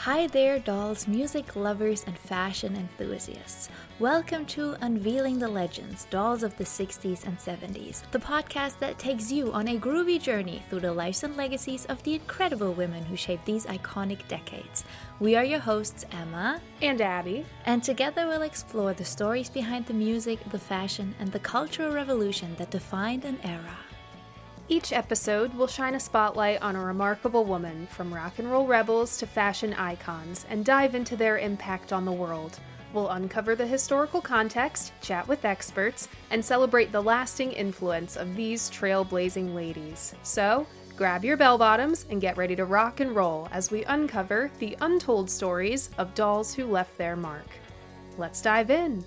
Hi there, dolls, music lovers, and fashion enthusiasts. Welcome to Unveiling the Legends, Dolls of the 60s and 70s, the podcast that takes you on a groovy journey through the lives and legacies of the incredible women who shaped these iconic decades. We are your hosts, Emma and Abby, and together we'll explore the stories behind the music, the fashion, and the cultural revolution that defined an era. Each episode will shine a spotlight on a remarkable woman, from rock and roll rebels to fashion icons, and dive into their impact on the world. We'll uncover the historical context, chat with experts, and celebrate the lasting influence of these trailblazing ladies. So, grab your bell-bottoms and get ready to rock and roll as we uncover the untold stories of dolls who left their mark. Let's dive in!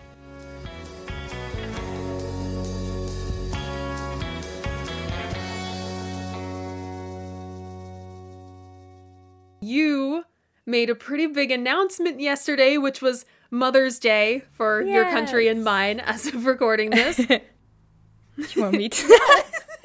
You made a pretty big announcement yesterday, which was Mother's Day for your country and mine as of recording this. You want me to?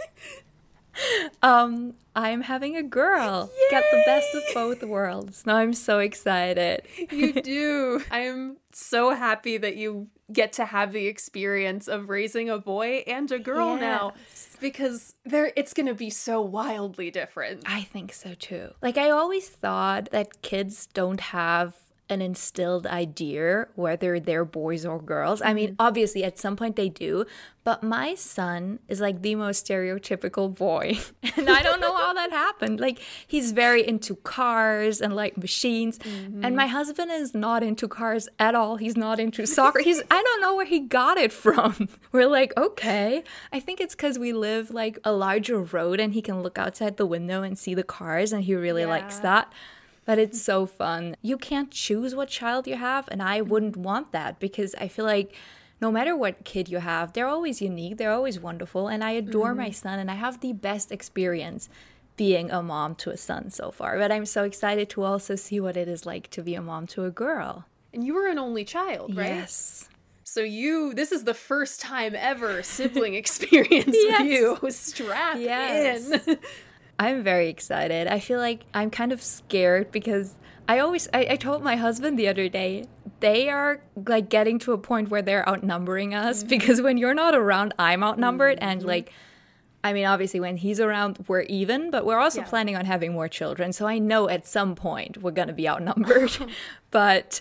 I'm having a girl. Yay! Get the best of both worlds. Now I'm so excited. You do. I am so happy that you get to have the experience of raising a boy and a girl now, because it's going to be so wildly different. I think so too. Like, I always thought that kids don't have an instilled idea whether they're boys or girls. I mean, obviously at some point they do, but my son is like the most stereotypical boy. And I don't know how that happened. Like, he's very into cars and like machines. And my husband is not into cars at all. He's not into soccer. I don't know where he got it from. We're like, okay. I think it's because we live like a larger road and he can look outside the window and see the cars, and he really likes that. But it's so fun. You can't choose what child you have, and I wouldn't want that, because I feel like no matter what kid you have, they're always unique, they're always wonderful, and I adore my son, and I have the best experience being a mom to a son so far. But I'm so excited to also see what it is like to be a mom to a girl. And you were an only child, right? Yes. So this is the first time ever sibling experience with you. Strap in. I'm very excited. I feel like I'm kind of scared because I told my husband the other day, they are like getting to a point where they're outnumbering us, because when you're not around, I'm outnumbered. And like, I mean, obviously when he's around, we're even, but we're also planning on having more children. So I know at some point we're going to be outnumbered. But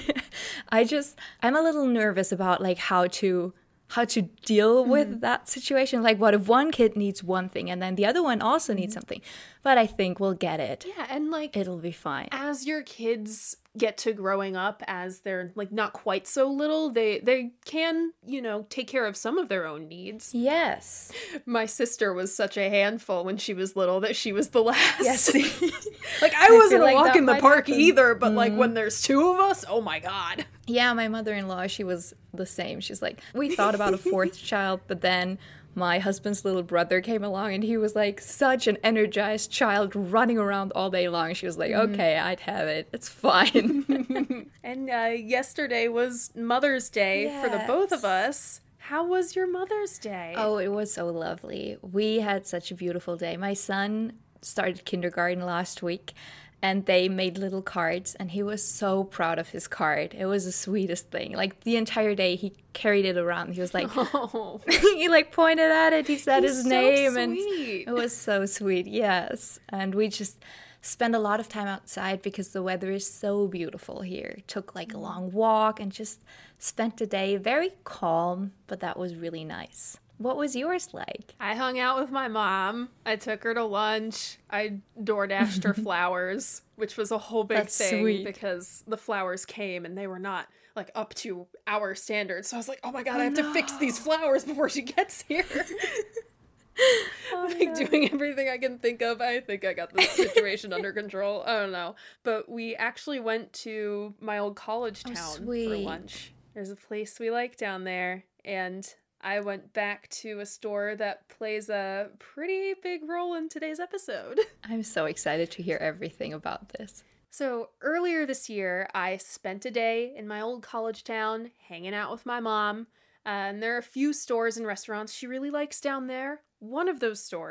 I'm a little nervous about like how to deal with that situation. Like, what if one kid needs one thing and then the other one also needs something? But I think we'll get it. Yeah, and like, it'll be fine. As your kids get to growing up, as they're like not quite so little, they can, take care of some of their own needs. Yes. My sister was such a handful when she was little that she was the last. Yes. Like, I wasn't a walk in the park either, but like when there's two of us, oh my God. Yeah, my mother-in-law, she was the same. She's like, we thought about a fourth child, but then my husband's little brother came along and he was like such an energized child running around all day long. She was like, okay, I'd have it. It's fine. And yesterday was Mother's Day for the both of us. How was your Mother's Day? Oh, it was so lovely. We had such a beautiful day. My son started kindergarten last week, and they made little cards, and he was so proud of his card. It was the sweetest thing. Like, the entire day, he carried it around. He was like, he like pointed at it. He said his name, and it was so sweet. Yes. And we just spent a lot of time outside because the weather is so beautiful here. Took like a long walk and just spent the day very calm, but that was really nice. What was yours like? I hung out with my mom. I took her to lunch. I DoorDashed her flowers, which was a whole big thing because the flowers came and they were not like up to our standards. So I was like, oh my God, I have to fix these flowers before she gets here. Doing everything I can think of. I think I got this situation under control. I don't know. But we actually went to my old college town for lunch. There's a place we like down there, and I went back to a store that plays a pretty big role in today's episode. I'm so excited to hear everything about this. So earlier this year, I spent a day in my old college town hanging out with my mom. And there are a few stores and restaurants she really likes down there. One of those stores,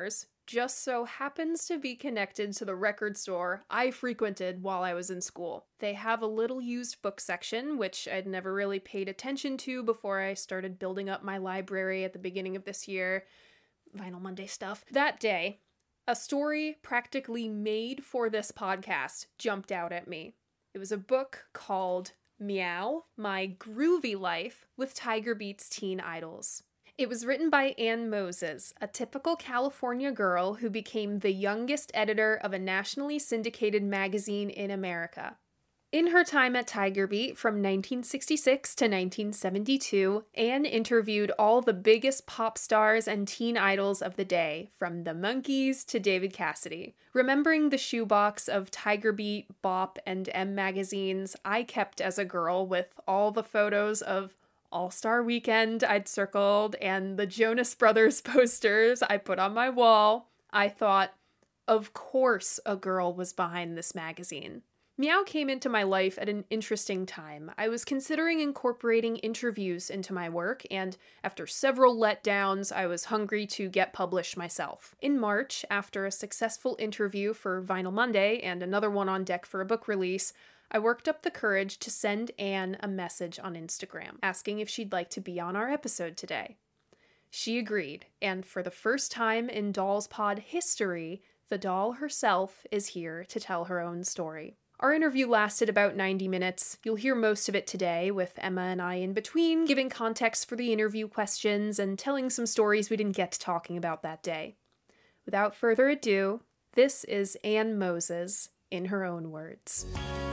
just so happens to be connected to the record store I frequented while I was in school. They have a little used book section, which I'd never really paid attention to before I started building up my library at the beginning of this year. Vinyl Monday stuff. That day, a story practically made for this podcast jumped out at me. It was a book called Meow, My Groovy Life with Tiger Beats Teen Idols. It was written by Ann Moses, a typical California girl who became the youngest editor of a nationally syndicated magazine in America. In her time at Tiger Beat from 1966 to 1972, Ann interviewed all the biggest pop stars and teen idols of the day, from the Monkees to David Cassidy. Remembering the shoebox of Tiger Beat, Bop, and M magazines I kept as a girl with all the photos of All-Star Weekend I'd circled and the Jonas Brothers posters I put on my wall, I thought, of course a girl was behind this magazine. Meow came into my life at an interesting time. I was considering incorporating interviews into my work, and after several letdowns, I was hungry to get published myself. In March, after a successful interview for Vinyl Monday and another one on deck for a book release, I worked up the courage to send Ann a message on Instagram, asking if she'd like to be on our episode today. She agreed, and for the first time in Dolls Pod history, the doll herself is here to tell her own story. Our interview lasted about 90 minutes. You'll hear most of it today, with Emma and I in between, giving context for the interview questions and telling some stories we didn't get to talking about that day. Without further ado, this is Ann Moses in her own words.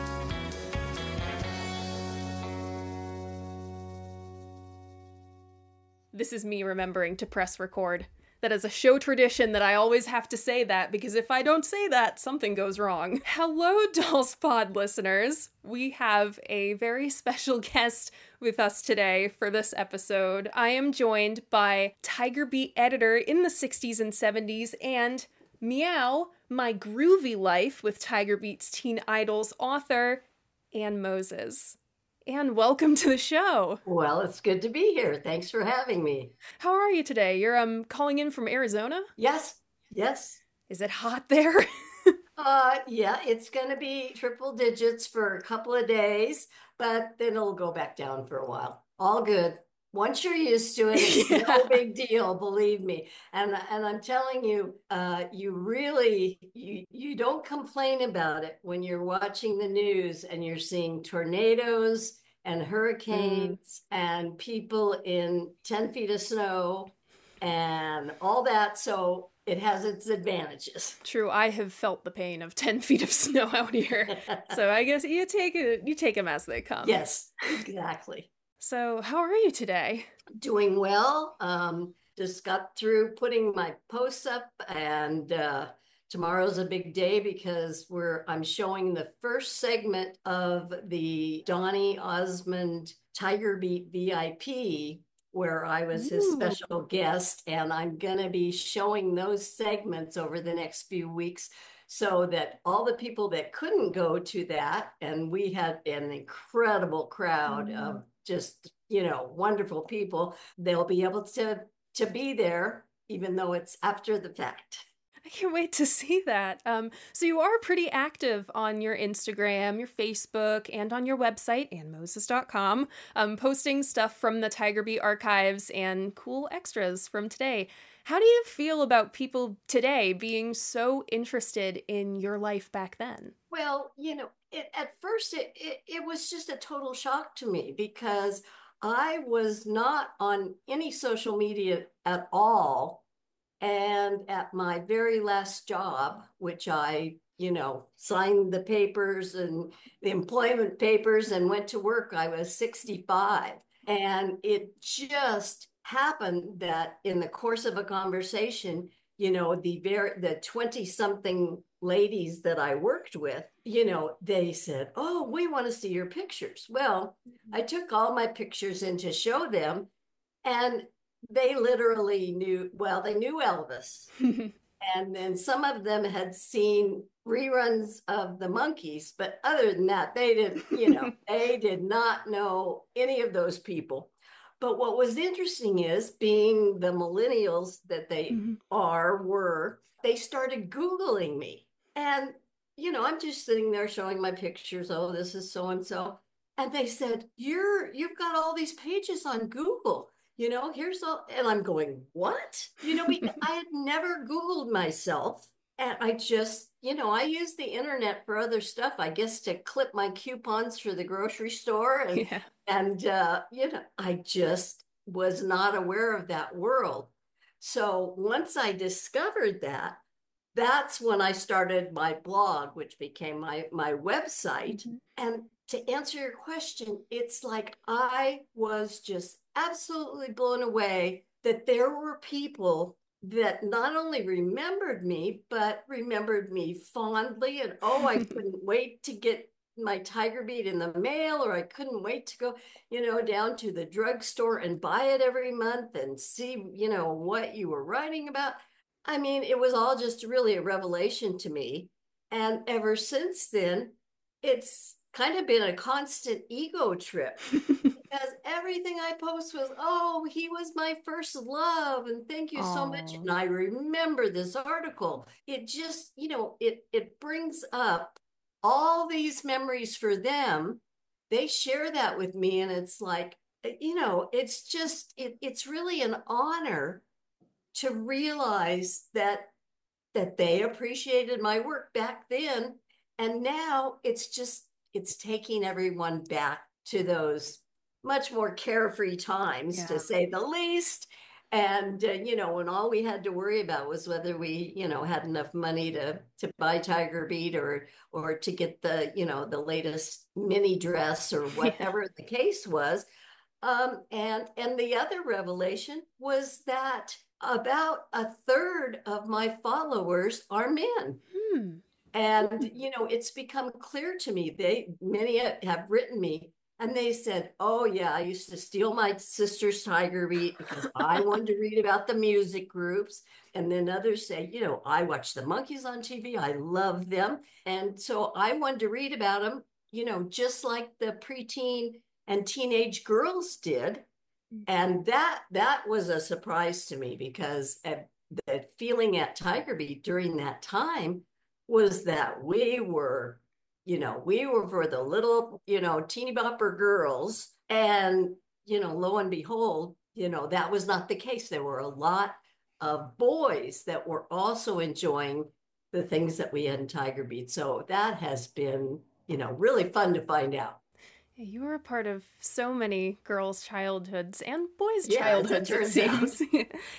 This is me remembering to press record. That is a show tradition that I always have to say that, because if I don't say that, something goes wrong. Hello, Dolls Pod listeners. We have a very special guest with us today for this episode. I am joined by Tiger Beat editor in the 60s and 70s and Meow, My Groovy Life with Tiger Beat's Teen Idols author, Ann Moses. Ann, welcome to the show. Well, it's good to be here. Thanks for having me. How are you today? You're calling in from Arizona? Yes. Is it hot there? Yeah, it's going to be triple digits for a couple of days, but then it'll go back down for a while. All good. Once you're used to it, it's no big deal, believe me. And I'm telling you, you don't complain about it when you're watching the news and you're seeing tornadoes and hurricanes and people in 10 feet of snow and all that. So it has its advantages. True, I have felt the pain of 10 feet of snow out here. So I guess you take them as they come. Yes, exactly. So how are you today? Doing well. Just got through putting my posts up, and tomorrow's a big day because I'm showing the first segment of the Donny Osmond Tiger Beat VIP, where I was his special guest, and I'm going to be showing those segments over the next few weeks so that all the people that couldn't go to that, and we had an incredible crowd of just, wonderful people, they'll be able to be there, even though it's after the fact. I can't wait to see that. So you are pretty active on your Instagram, your Facebook, and on your website, annmoses.com, posting stuff from the Tiger Beat archives and cool extras from today. How do you feel about people today being so interested in your life back then? Well, at first it was just a total shock to me because I was not on any social media at all. And at my very last job, which I, signed the papers and the employment papers and went to work, I was 65. And it just happened that in the course of a conversation, the 20-something ladies that I worked with, they said, "Oh, we want to see your pictures." Well, I took all my pictures in to show them, and they literally they knew Elvis. And then some of them had seen reruns of the Monkees, but other than that, they didn't, they did not know any of those people. But what was interesting is being the millennials that they were, they started Googling me. And, I'm just sitting there showing my pictures. Oh, this is so and so. And they said, you've got all these pages on Google. Here's all, and I'm going, what? Because I had never Googled myself. And I just, I use the internet for other stuff, I guess, to clip my coupons for the grocery store. Yeah. And I just was not aware of that world. So once I discovered that, that's when I started my blog, which became my website. And to answer your question, it's like I was just absolutely blown away that there were people that not only remembered me, but remembered me fondly. And oh, I couldn't wait to get my Tiger Beat in the mail, or I couldn't wait to go, down to the drugstore and buy it every month and see, what you were writing about. I mean, it was all just really a revelation to me. And ever since then, it's kind of been a constant ego trip because everything I post was, oh, he was my first love, and thank you so much. Oh, And I remember this article. It just, it brings up all these memories for them. They share that with me, and it's like, it's just it's really an honor to realize that they appreciated my work back then, and now it's taking everyone back to those much more carefree times, to yeah. say the least. And when all we had to worry about was whether we had enough money to buy Tiger Beat, or to get the latest mini dress, or Yeah. whatever the case was. And the other revelation was that about a third of my followers are men. Hmm. And it's become clear to me. Many have written me, and they said, "Oh yeah, I used to steal my sister's Tiger Beat because I wanted to read about the music groups." And then others say, "I watch the Monkees on TV. I love them, and so I wanted to read about them, just like the preteen and teenage girls did." And that was a surprise to me, because the feeling at Tiger Beat during that time was that we were for the little, teeny bopper girls. And, lo and behold, that was not the case. There were a lot of boys that were also enjoying the things that we had in Tiger Beat. So that has been, really fun to find out. Yeah, you were a part of so many girls' childhoods and boys' Yeah, as it childhoods, it turns out. seems.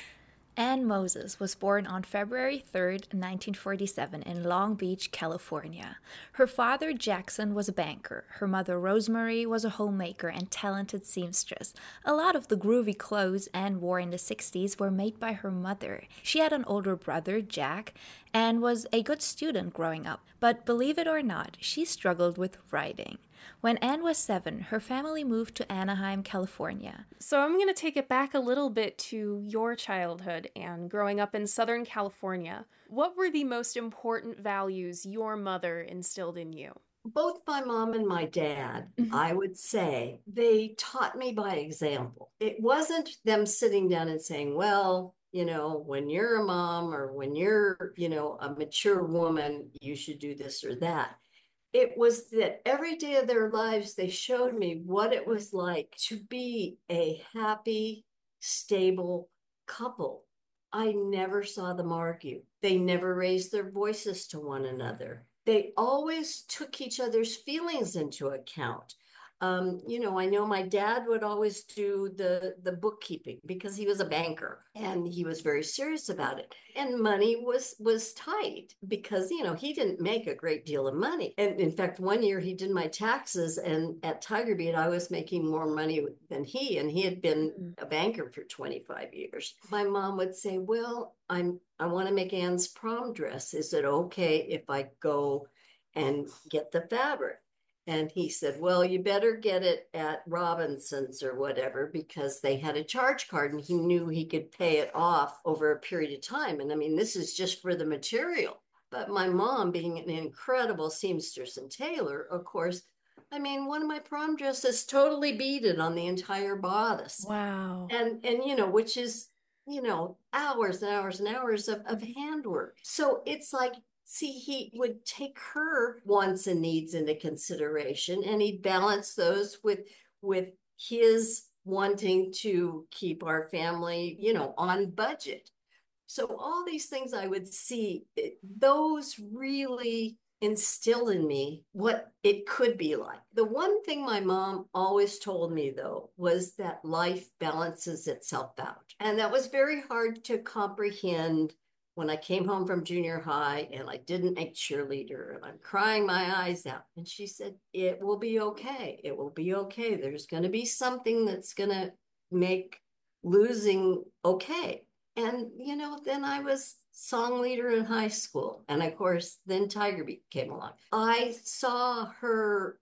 Ann Moses was born on February 3rd, 1947, in Long Beach, California. Her father, Jackson, was a banker. Her mother, Rosemary, was a homemaker and talented seamstress. A lot of the groovy clothes Ann wore in the 60s were made by her mother. She had an older brother, Jack, and was a good student growing up. But believe it or not, she struggled with writing. When Anne was 7, her family moved to Anaheim, California. So I'm going to take it back a little bit to your childhood and growing up in Southern California. What were the most important values your mother instilled in you? Both my mom and my dad, I would say, they taught me by example. It wasn't them sitting down and saying, well, when you're a mom, or when you're, a mature woman, you should do this or that. It was that every day of their lives, they showed me what it was like to be a happy, stable couple. I never saw them argue. They never raised their voices to one another. They always took each other's feelings into account. I know my dad would always do the bookkeeping because he was a banker, and he was very serious about it. And money was tight because he didn't make a great deal of money. And in fact, one year he did my taxes, and at Tiger Beat I was making more money than he, and he had been a banker for 25 years. My mom would say, "Well, I want to make Anne's prom dress. Is it okay if I go and get the fabric?" And he said, "Well, you better get it at Robinson's or whatever, because they had a charge card and he knew he could pay it off over a period of time. And I mean, this is just for the material." But my mom, being an incredible seamstress and tailor, of course, I mean, one of my prom dresses totally beaded on the entire bodice. Wow. And which is, hours and hours and hours of handwork. So it's like, see, he would take her wants and needs into consideration, and he'd balance those with his wanting to keep our family, on budget. So all these things I would see, those really instill in me what it could be like. The one thing my mom always told me, though, was that life balances itself out. And that was very hard to comprehend when I came home from junior high and I didn't make cheerleader and I'm crying my eyes out. And she said, it will be okay. It will be okay. There's going to be something that's going to make losing okay. And, then I was song leader in high school. And of course, then Tiger Beat came along. I saw her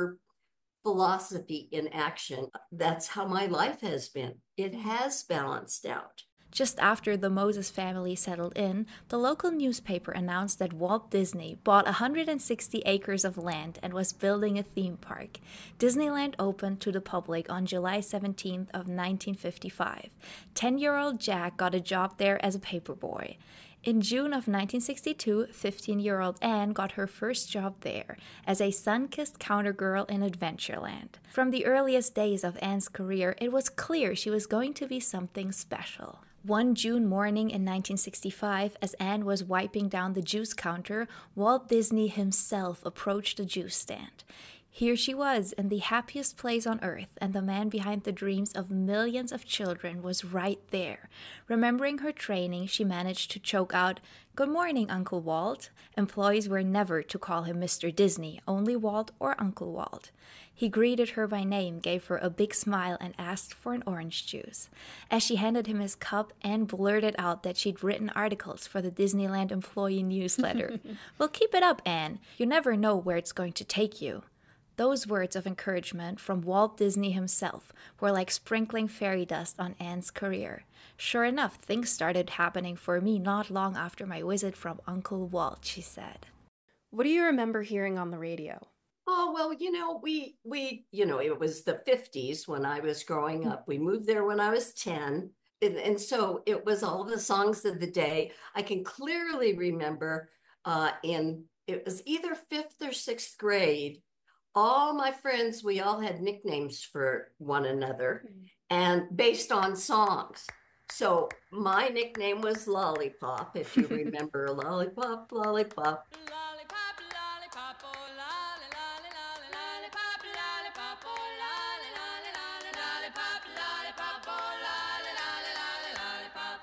philosophy in action. That's how my life has been. It has balanced out. Just after the Moses family settled in, the local newspaper announced that Walt Disney bought 160 acres of land and was building a theme park. Disneyland opened to the public on July 17th of 1955. 10-year-old Jack got a job there as a paperboy. In June of 1962, 15-year-old Anne got her first job there as a sun-kissed countergirl in Adventureland. From the earliest days of Anne's career, it was clear she was going to be something special. One June morning in 1965, as Anne was wiping down the juice counter, Walt Disney himself approached the juice stand. Here she was in the happiest place on earth, and the man behind the dreams of millions of children was right there. Remembering her training, she managed to choke out, "Good morning, Uncle Walt." Employees were never to call him Mr. Disney, only Walt or Uncle Walt. He greeted her by name, gave her a big smile, and asked for an orange juice. As she handed him his cup, Anne blurted out that she'd written articles for the Disneyland employee newsletter. "Well, keep it up, Anne. You never know where it's going to take you." Those words of encouragement from Walt Disney himself were like sprinkling fairy dust on Anne's career. Sure enough, things started happening for me not long after my visit from Uncle Walt, she said. What do you remember hearing on the radio? Oh, well, we it was the 50s when I was growing up. We moved there when I was 10. And so it was all the songs of the day. I can clearly remember it was either 5th or 6th grade, all my friends, we all had nicknames for one another and based on songs. So my nickname was Lollipop, if you remember Lollipop, Lollipop. Lollipop, lollipop, oh, lolly, lolly, lolly, lollipop, lollipop, oh, lolly, lolly, lolly, lollipop, lollipop, oh, lolly, lolly, lolly, lollipop.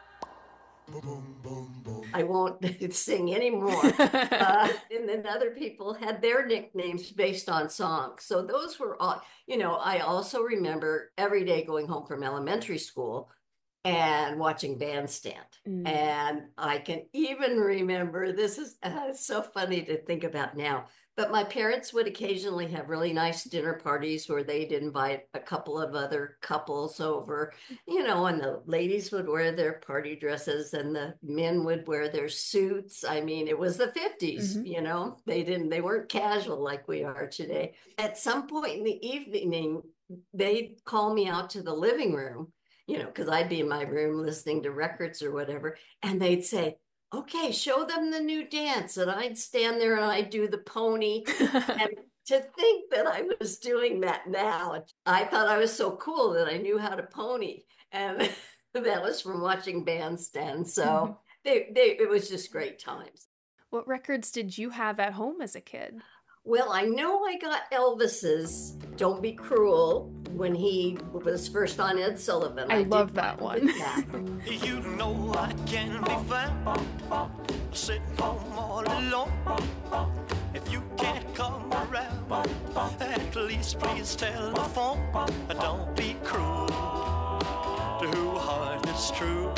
Boom, boom, boom. I won't sing anymore. And then other people had their nicknames based on songs. So those were all, I also remember every day going home from elementary school and watching Bandstand. And I can even remember, this is so funny to think about now, but my parents would occasionally have really nice dinner parties where they'd invite a couple of other couples over, and the ladies would wear their party dresses and the men would wear their suits. I mean, it was the 50s, they weren't casual like we are today. At some point in the evening, they'd call me out to the living room, because I'd be in my room listening to records or whatever, and they'd say, "Okay, show them the new dance." And I'd stand there and I'd do the pony. And to think that I was doing that now, I thought I was so cool that I knew how to pony. And that was from watching Bandstand. So it was just great times. What records did you have at home as a kid? Well, I know I got Elvis's "Don't Be Cruel" when he was first on Ed Sullivan. I love that one. You know I can be found sitting home all alone. If you can't come around, at least please telephone. Don't be cruel to whose heart is true.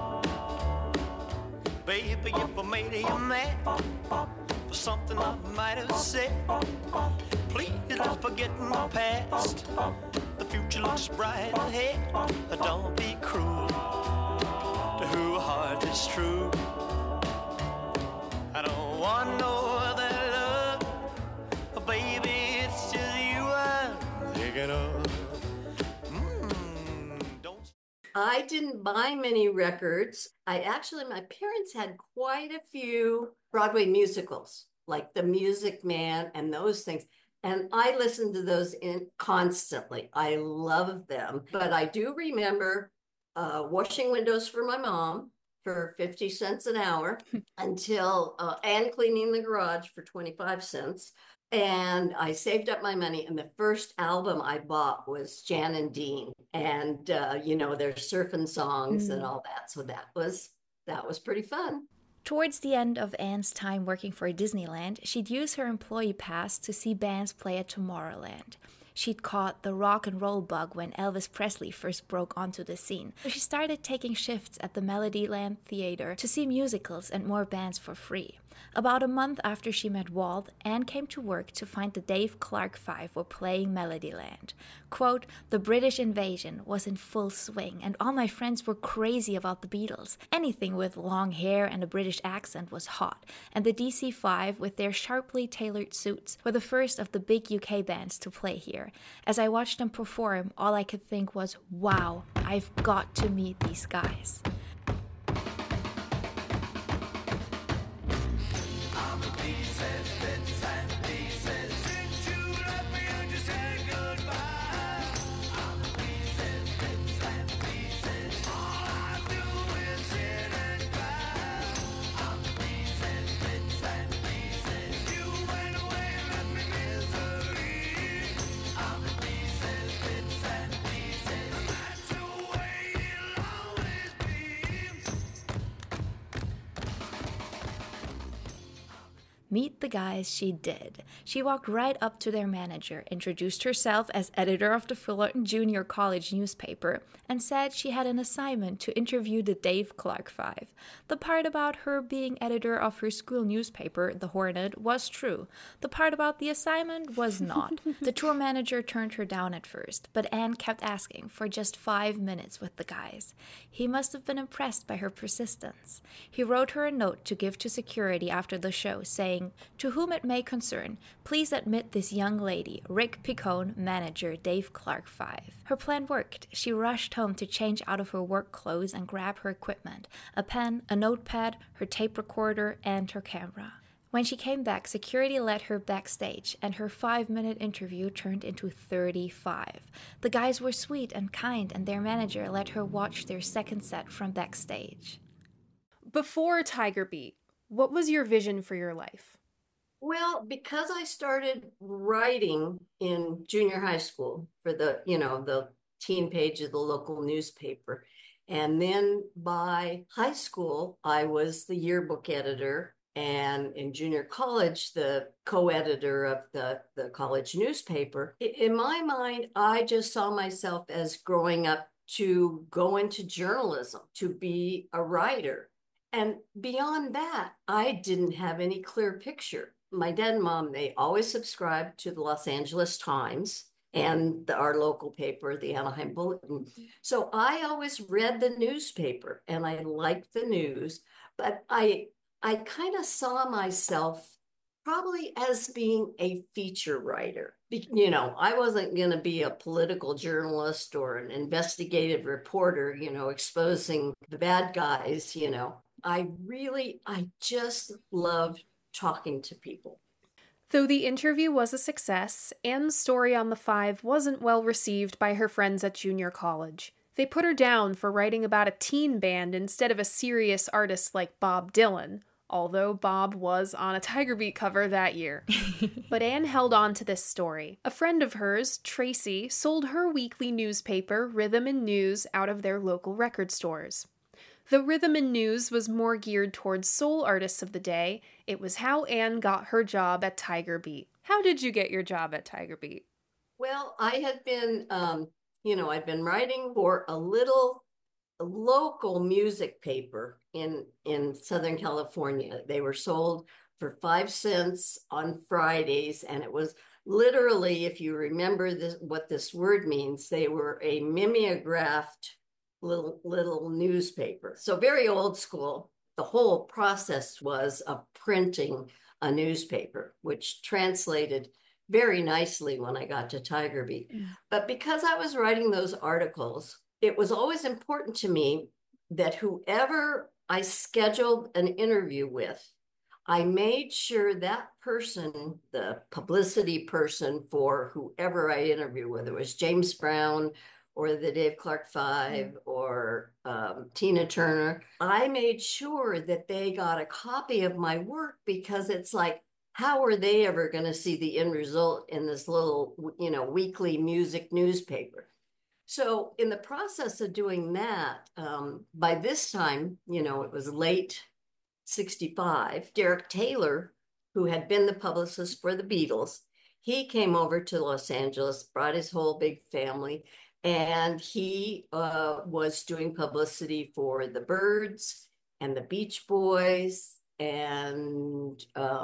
Baby, if I made you mad for something I might have said, please don't forget my past. The future looks bright ahead. Don't be cruel to whose heart is true. I don't want no other love, baby, it's I didn't buy many records. My parents had quite a few Broadway musicals, like The Music Man and those things. And I listened to those in constantly. I love them. But I do remember washing windows for my mom for 50 cents an hour until, and cleaning the garage for 25 cents. And I saved up my money, and the first album I bought was Jan and Dean, and their surfing songs and all that. So that was pretty fun. Towards the end of Anne's time working for Disneyland, she'd use her employee pass to see bands play at Tomorrowland. She'd caught the rock and roll bug when Elvis Presley first broke onto the scene, so she started taking shifts at the Melodyland Theater to see musicals and more bands for free. About a month after she met Walt, Anne came to work to find the Dave Clark Five were playing Melodyland. Quote, "The British invasion was in full swing, and all my friends were crazy about the Beatles. Anything with long hair and a British accent was hot, and the DC-5 with their sharply tailored suits were the first of the big UK bands to play here. As I watched them perform, all I could think was, wow, I've got to meet these guys." Meet the guys she did. She walked right up to their manager, introduced herself as editor of the Fullerton Junior College newspaper, and said she had an assignment to interview the Dave Clark Five. The part about her being editor of her school newspaper, The Hornet, was true. The part about the assignment was not. The tour manager turned her down at first, but Anne kept asking for just 5 minutes with the guys. He must have been impressed by her persistence. He wrote her a note to give to security after the show, saying, "To whom it may concern, please admit this young lady, Rick Picone, manager, Dave Clark Five." Her plan worked. She rushed home to change out of her work clothes and grab her equipment, a pen, a notepad, her tape recorder, and her camera. When she came back, security led her backstage, and her 5-minute interview turned into 35. The guys were sweet and kind, and their manager let her watch their second set from backstage. Before Tiger Beat, what was your vision for your life? Well, because I started writing in junior high school for the teen page of the local newspaper. And then by high school, I was the yearbook editor, and in junior college, the co-editor of the college newspaper. In my mind, I just saw myself as growing up to go into journalism, to be a writer. And beyond that, I didn't have any clear picture. My dad and mom, they always subscribed to the Los Angeles Times and our local paper, the Anaheim Bulletin. So I always read the newspaper and I liked the news, but I kind of saw myself probably as being a feature writer. I wasn't going to be a political journalist or an investigative reporter, exposing the bad guys. I just loved talking to people. Though the interview was a success, Anne's story on the Five wasn't well received by her friends at junior college. They put her down for writing about a teen band instead of a serious artist like Bob Dylan, although Bob was on a Tiger Beat cover that year. But Anne held on to this story. A friend of hers, Tracy, sold her weekly newspaper, Rhythm and News, out of their local record stores. Though Rhythm and News was more geared towards soul artists of the day, it was how Anne got her job at Tiger Beat. How did you get your job at Tiger Beat? Well, I had been, I'd been writing for a local music paper in Southern California. They were sold for 5 cents on Fridays, and it was literally, if you remember what this word means, they were a mimeographed little newspaper. So very old school. The whole process was of printing a newspaper, which translated very nicely when I got to Tiger Beat. But because I was writing those articles, it was always important to me that whoever I scheduled an interview with, I made sure that person, the publicity person for whoever I interviewed, whether it was James Brown or the Dave Clark Five or Tina Turner, I made sure that they got a copy of my work, because it's like, how are they ever going to see the end result in this little, weekly music newspaper? So in the process of doing that, by this time, it was late 65, Derek Taylor, who had been the publicist for the Beatles, he came over to Los Angeles, brought his whole big family, and he was doing publicity for the Byrds and the Beach Boys and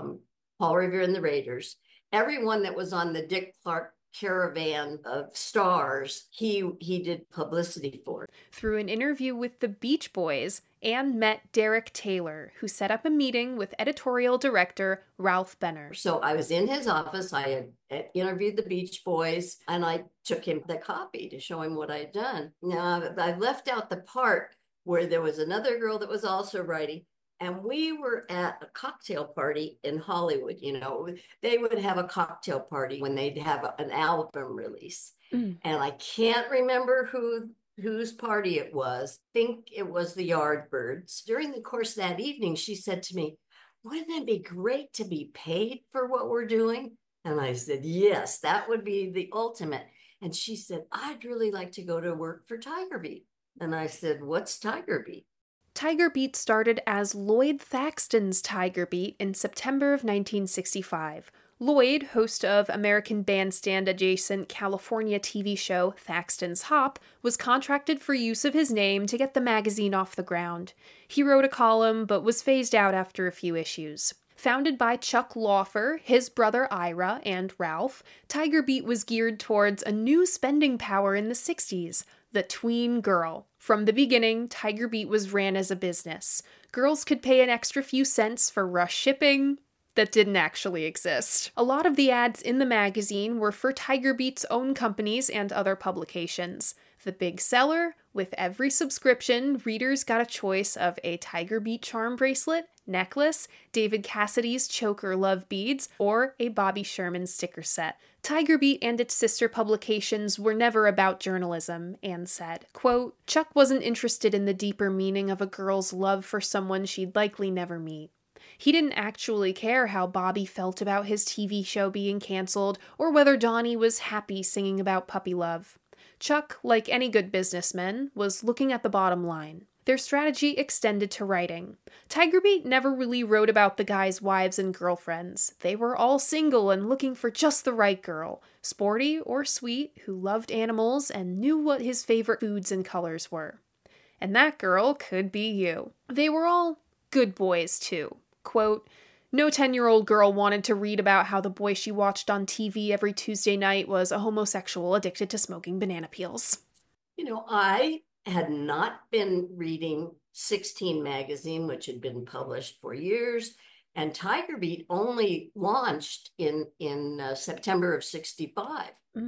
Paul Revere and the Raiders. Everyone that was on the Dick Clark caravan of stars, he did publicity for. Through an interview with the Beach Boys, Anne met Derek Taylor, who set up a meeting with editorial director Ralph Benner. So I was in his office. I had interviewed the Beach Boys, and I took him the copy to show him what I had done. Now, I left out the part where there was another girl that was also writing, and we were at a cocktail party in Hollywood. They would have a cocktail party when they'd have an album release. And I can't remember whose party it was. I think it was the Yardbirds. During the course of that evening, she said to me, "Wouldn't it be great to be paid for what we're doing?" And I said, "Yes, that would be the ultimate." And she said, "I'd really like to go to work for Tiger Beat." And I said, "What's Tiger Beat?" Tiger Beat started as Lloyd Thaxton's Tiger Beat in September of 1965. Lloyd, host of American Bandstand adjacent California TV show Thaxton's Hop, was contracted for use of his name to get the magazine off the ground. He wrote a column, but was phased out after a few issues. Founded by Chuck Laufer, his brother Ira, and Ralph, Tiger Beat was geared towards a new spending power in the 60s, the tween girl. From the beginning, Tiger Beat was ran as a business. Girls could pay an extra few cents for rush shipping that didn't actually exist. A lot of the ads in the magazine were for Tiger Beat's own companies and other publications. The big seller, with every subscription, readers got a choice of a Tiger Beat charm bracelet, necklace, David Cassidy's choker love beads, or a Bobby Sherman sticker set. Tiger Beat and its sister publications were never about journalism, Anne said. Quote, "Chuck wasn't interested in the deeper meaning of a girl's love for someone she'd likely never meet. He didn't actually care how Bobby felt about his TV show being canceled or whether Donnie was happy singing about puppy love. Chuck, like any good businessman, was looking at the bottom line. Their strategy extended to writing. Tiger Beat never really wrote about the guys' wives and girlfriends. They were all single and looking for just the right girl, sporty or sweet, who loved animals and knew what his favorite foods and colors were. And that girl could be you. They were all good boys, too. Quote, "No 10-year-old girl wanted to read about how the boy she watched on TV every Tuesday night was a homosexual addicted to smoking banana peels." I had not been reading 16 magazine, which had been published for years, and Tiger Beat only launched in September of 65.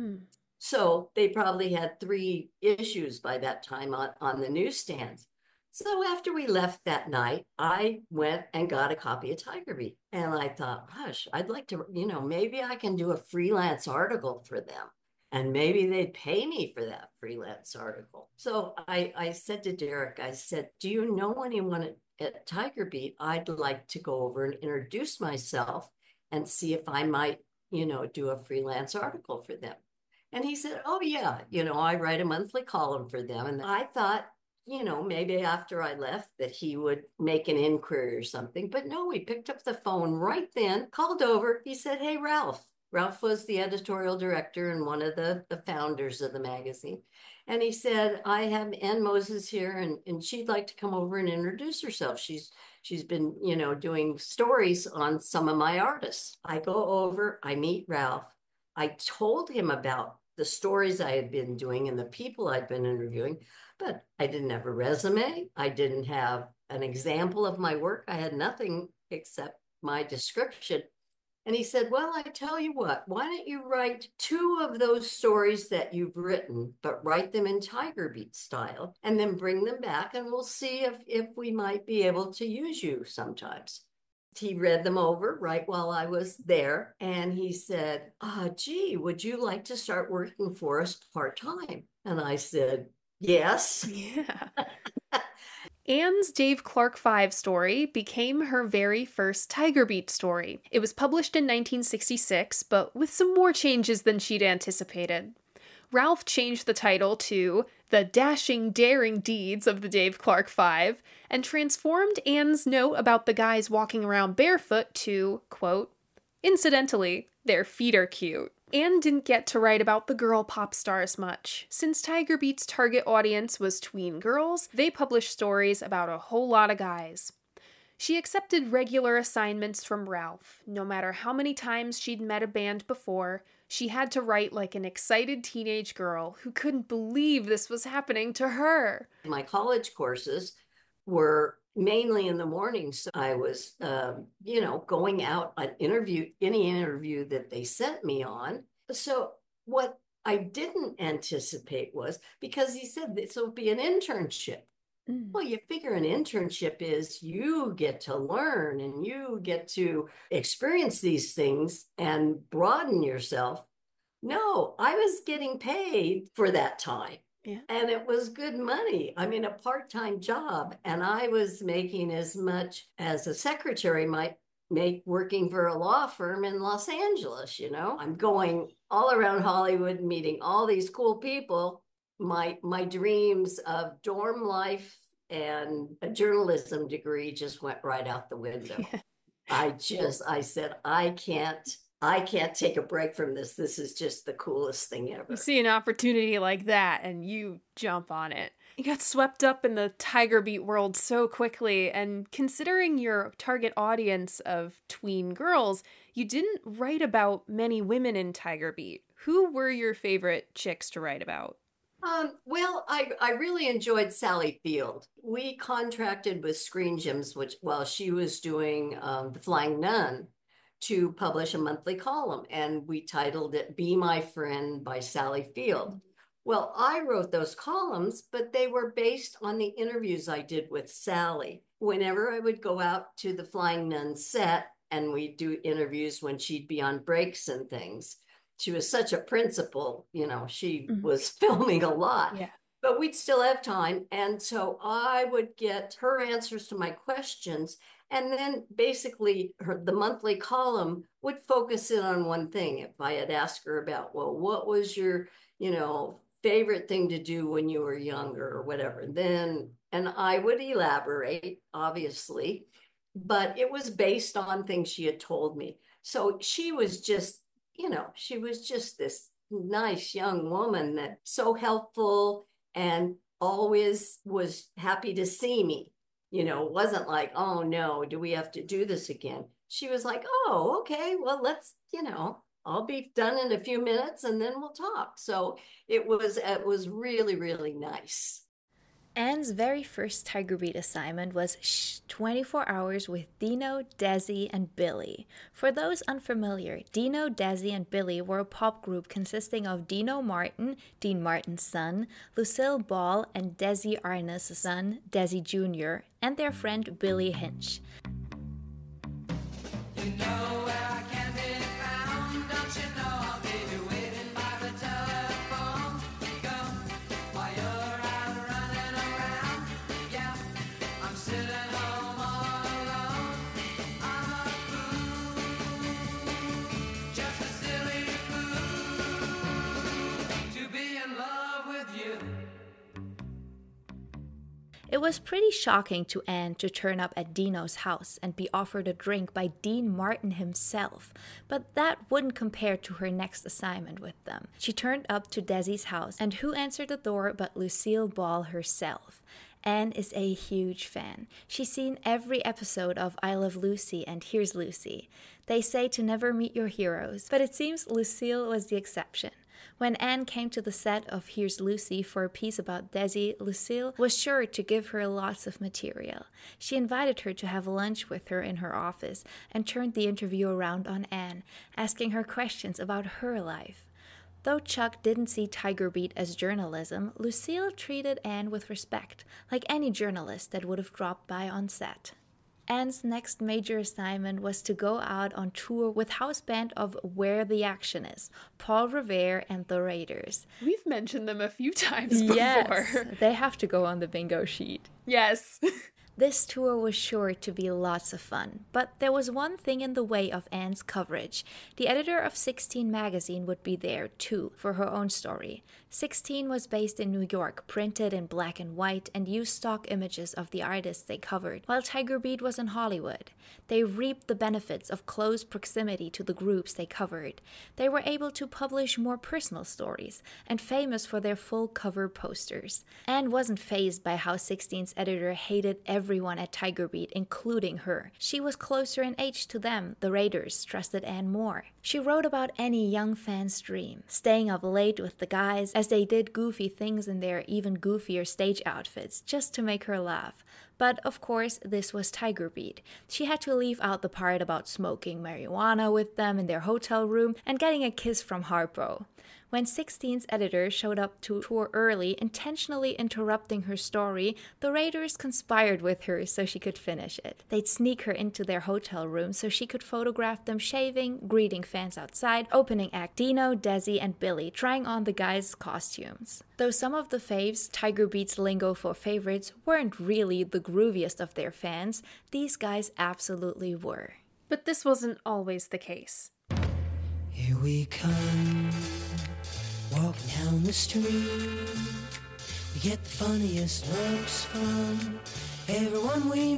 So they probably had 3 issues by that time on the newsstands. So after we left that night, I went and got a copy of Tiger Beat. And I thought, gosh, I'd like to, maybe I can do a freelance article for them. And maybe they'd pay me for that freelance article. So I said to Derek, I said, "Do you know anyone at Tiger Beat? I'd like to go over and introduce myself and see if I might, do a freelance article for them." And he said, "Oh, yeah, I write a monthly column for them." And I thought, maybe after I left that he would make an inquiry or something. But no, he picked up the phone right then, called over. He said, "Hey, Ralph." Ralph was the editorial director and one of the founders of the magazine. And he said, "I have Ann Moses here, and she'd like to come over and introduce herself. She's been, doing stories on some of my artists." I go over, I meet Ralph. I told him about the stories I had been doing and the people I'd been interviewing, but I didn't have a resume. I didn't have an example of my work. I had nothing except my description. And he said, well, I tell you what, why don't you write 2 of those stories that you've written, but write them in Tiger Beat style, and then bring them back, and we'll see if we might be able to use you sometimes. He read them over right while I was there, and he said, gee, would you like to start working for us part-time? And I said, yes. Yeah. Anne's Dave Clark 5 story became her very first Tiger Beat story. It was published in 1966, but with some more changes than she'd anticipated. Ralph changed the title to The Dashing Daring Deeds of the Dave Clark 5 and transformed Anne's note about the guys walking around barefoot to, quote, incidentally, their feet are cute. Anne didn't get to write about the girl pop stars much. Since Tiger Beat's target audience was tween girls, they published stories about a whole lot of guys. She accepted regular assignments from Ralph. No matter how many times she'd met a band before, she had to write like an excited teenage girl who couldn't believe this was happening to her. My college courses were mainly in the morning. So I was, going out on any interview that they sent me on. So what I didn't anticipate was, because he said this will be an internship. Well, you figure an internship is you get to learn and you get to experience these things and broaden yourself. No, I was getting paid for that time. Yeah. And it was good money. I mean, a part-time job. And I was making as much as a secretary might make working for a law firm in Los Angeles. I'm going all around Hollywood, meeting all these cool people. My dreams of dorm life and a journalism degree just went right out the window. Yeah. I said, I can't take a break from this. This is just the coolest thing ever. You see an opportunity like that and you jump on it. You got swept up in the Tiger Beat world so quickly, and considering your target audience of tween girls, you didn't write about many women in Tiger Beat. Who were your favorite chicks to write about? Well, I really enjoyed Sally Field. We contracted with Screen Gems, which while she was doing The Flying Nun, to publish a monthly column, and we titled it Be My Friend by Sally Field. Well, I wrote those columns, but they were based on the interviews I did with Sally. Whenever I would go out to the Flying Nun set and we'd do interviews when she'd be on breaks and things, she was such a principal, she was filming a lot. Yeah. But we'd still have time. And so I would get her answers to my questions. And then basically the monthly column would focus in on one thing. If I had asked her about, well, what was your, favorite thing to do when you were younger or whatever, and I would elaborate, obviously, but it was based on things she had told me. So she was just, this nice young woman that so helpful and always was happy to see me. Wasn't like, oh no, do we have to do this again? She was like, oh, okay, well, let's, I'll be done in a few minutes and then we'll talk. So it was really, really nice. Anne's very first Tiger Beat assignment was 24 Hours with Dino, Desi, and Billy. For those unfamiliar, Dino, Desi, and Billy were a pop group consisting of Dino Martin, Dean Martin's son, Lucille Ball, and Desi Arnaz's son, Desi Jr., and their friend Billy Hinch. You know where I can be found, don't you know I'll be waiting by the telephone. Go while you're out running around. Yeah, I'm sitting home all alone. I'm a fool, just a silly fool, to be in love with you. It was pretty shocking to Anne to turn up at Dino's house and be offered a drink by Dean Martin himself, but that wouldn't compare to her next assignment with them. She turned up to Desi's house, and who answered the door but Lucille Ball herself? Anne is a huge fan. She's seen every episode of I Love Lucy and Here's Lucy. They say to never meet your heroes, but it seems Lucille was the exception. When Anne came to the set of Here's Lucy for a piece about Desi, Lucille was sure to give her lots of material. She invited her to have lunch with her in her office and turned the interview around on Anne, asking her questions about her life. Though Chuck didn't see Tiger Beat as journalism, Lucille treated Anne with respect, like any journalist that would have dropped by on set. Anne's next major assignment was to go out on tour with house band of Where the Action Is, Paul Revere and the Raiders. We've mentioned them a few times before. Yes, they have to go on the bingo sheet. Yes. This tour was sure to be lots of fun, but there was one thing in the way of Anne's coverage. The editor of 16 magazine would be there, too, for her own story. 16 was based in New York, printed in black and white, and used stock images of the artists they covered, while Tiger Beat was in Hollywood. They reaped the benefits of close proximity to the groups they covered. They were able to publish more personal stories, and famous for their full cover posters. Anne wasn't fazed by how 16's editor hated everyone at Tiger Beat, including her. She was closer in age to them. The Raiders trusted Anne more. She wrote about any young fan's dream, staying up late with the guys as they did goofy things in their even goofier stage outfits, just to make her laugh. But of course, this was Tiger Beat. She had to leave out the part about smoking marijuana with them in their hotel room and getting a kiss from Harpo. When 16's editor showed up to tour early, intentionally interrupting her story, the Raiders conspired with her so she could finish it. They'd sneak her into their hotel room so she could photograph them shaving, greeting fans outside, opening act Dino, Desi, and Billy, trying on the guys' costumes. Though some of the faves, Tiger Beat's lingo for favorites, weren't really the grooviest of their fans, these guys absolutely were. But this wasn't always the case. Here we come, walking down the street. We get the funniest looks from everyone we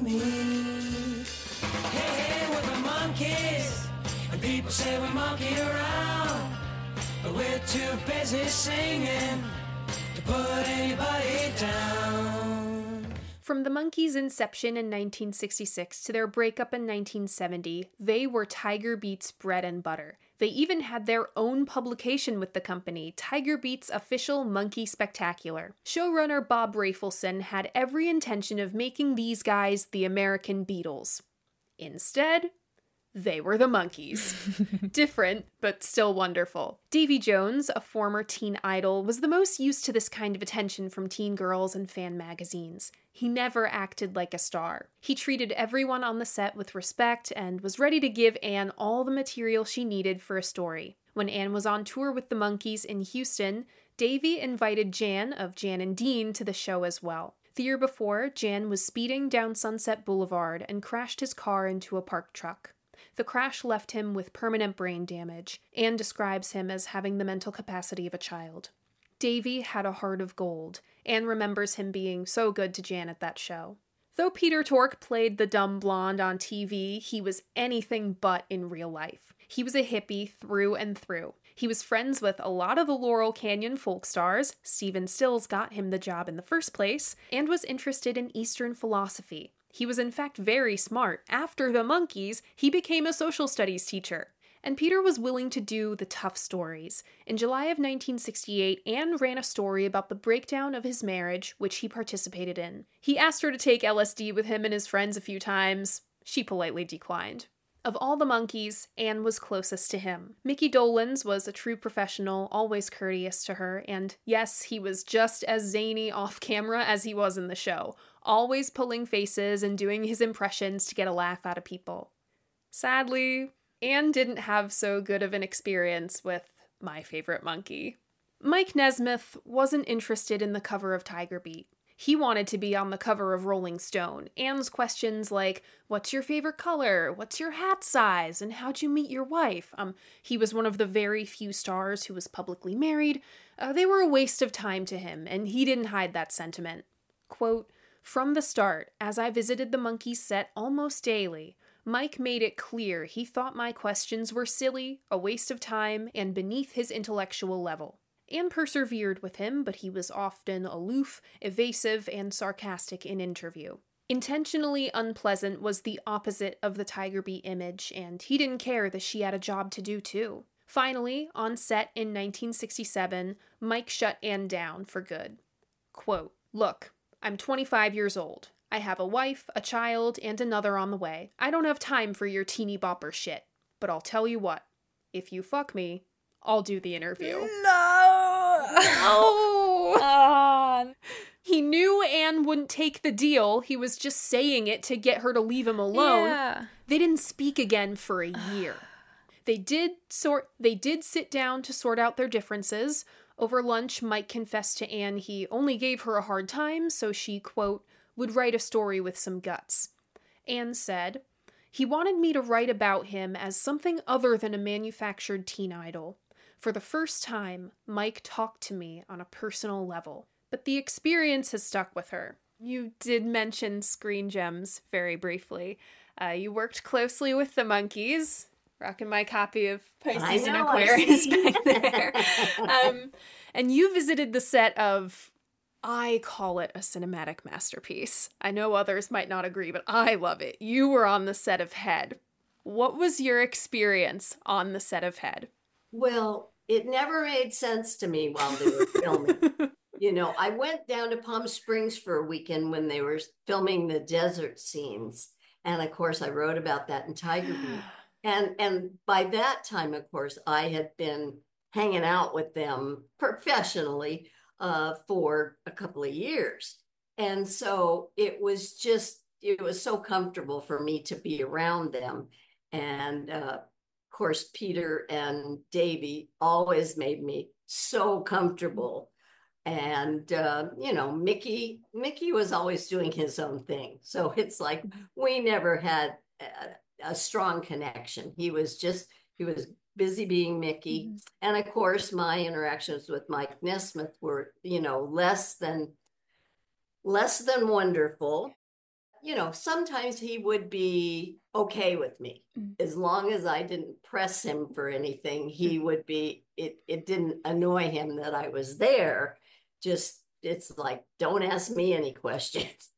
meet. Hey, hey, we're the monkeys, and people say we monkey around, but we're too busy singing to put anybody down. From the Monkees' inception in 1966 to their breakup in 1970, they were Tiger Beat's bread and butter. They even had their own publication with the company, Tiger Beat's Official Monkey Spectacular. Showrunner Bob Rafelson had every intention of making these guys the American Beatles. Instead, they were the Monkees. Different, but still wonderful. Davy Jones, a former teen idol, was the most used to this kind of attention from teen girls and fan magazines. He never acted like a star. He treated everyone on the set with respect and was ready to give Anne all the material she needed for a story. When Anne was on tour with the Monkees in Houston, Davy invited Jan of Jan and Dean to the show as well. The year before, Jan was speeding down Sunset Boulevard and crashed his car into a parked truck. The crash left him with permanent brain damage. Anne describes him as having the mental capacity of a child. Davy had a heart of gold. Anne remembers him being so good to Jan at that show. Though Peter Tork played the dumb blonde on TV, he was anything but in real life. He was a hippie through and through. He was friends with a lot of the Laurel Canyon folk stars, Stephen Stills got him the job in the first place, and was interested in Eastern philosophy. He was in fact very smart. After the Monkees, he became a social studies teacher. And Peter was willing to do the tough stories. In July of 1968, Anne ran a story about the breakdown of his marriage, which he participated in. He asked her to take LSD with him and his friends a few times. She politely declined. Of all the Monkees, Anne was closest to him. Mickey Dolenz was a true professional, always courteous to her, and yes, he was just as zany off camera as he was in the show, always pulling faces and doing his impressions to get a laugh out of people. Sadly, Anne didn't have so good of an experience with my favorite Monkee. Mike Nesmith wasn't interested in the cover of Tiger Beat. He wanted to be on the cover of Rolling Stone. Anne's questions like, what's your favorite color? What's your hat size? And how'd you meet your wife? He was one of the very few stars who was publicly married. They were a waste of time to him, and he didn't hide that sentiment. Quote, "From the start, as I visited the Monkees set almost daily, Mike made it clear he thought my questions were silly, a waste of time, and beneath his intellectual level. Anne persevered with him, but he was often aloof, evasive, and sarcastic in interview. Intentionally unpleasant was the opposite of the Tiger Beat image, and he didn't care that she had a job to do too. Finally, on set in 1967, Mike shut Anne down for good. Quote, "Look, I'm 25 years old. I have a wife, a child, and another on the way. I don't have time for your teeny bopper shit. But I'll tell you what, if you fuck me, I'll do the interview." No! Oh! He knew Anne wouldn't take the deal. He was just saying it to get her to leave him alone. Yeah. They didn't speak again for a year. They did sit down to sort out their differences. Over lunch, Mike confessed to Anne he only gave her a hard time, so she, quote, would write a story with some guts. Anne said, "He wanted me to write about him as something other than a manufactured teen idol. For the first time, Mike talked to me on a personal level." But the experience has stuck with her. You did mention Screen Gems very briefly. You worked closely with the Monkees. Rocking my copy of Pisces and Aquarius back there. And you visited the set of, I call it a cinematic masterpiece. I know others might not agree, but I love it. You were on the set of Head. What was your experience on the set of Head? Well, it never made sense to me while they were filming. You know, I went down to Palm Springs for a weekend when they were filming the desert scenes. And of course, I wrote about that in Tiger Beat. And by that time, of course, I had been hanging out with them professionally for a couple of years. And so it was so comfortable for me to be around them. And of course, Peter and Davey always made me so comfortable. And, you know, Mickey was always doing his own thing. So it's like we never had a strong connection. He was busy being Mickey. And of course, my interactions with Mike Nesmith were, you know, less than wonderful. You know, sometimes he would be okay with me as long as I didn't press him for anything. He would be, it didn't annoy him that I was there. Just, it's like, don't ask me any questions.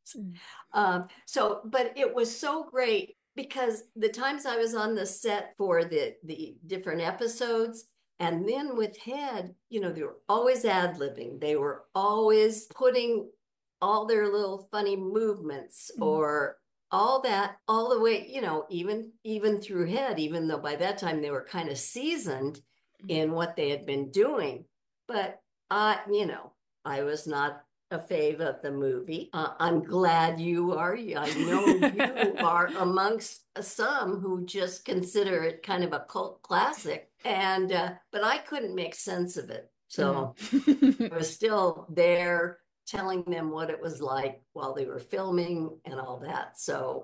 But it was so great because the times I was on the set for the different episodes, and then with Head, you know, they were always ad-libbing. They were always putting all their little funny movements or all that, all the way, you know, even through Head, even though by that time they were kind of seasoned in what they had been doing. But you know, I was not a fave of the movie. I'm glad you are. I know you are amongst some who just consider it kind of a cult classic. And but I couldn't make sense of it. So I was still there telling them what it was like while they were filming and all that. So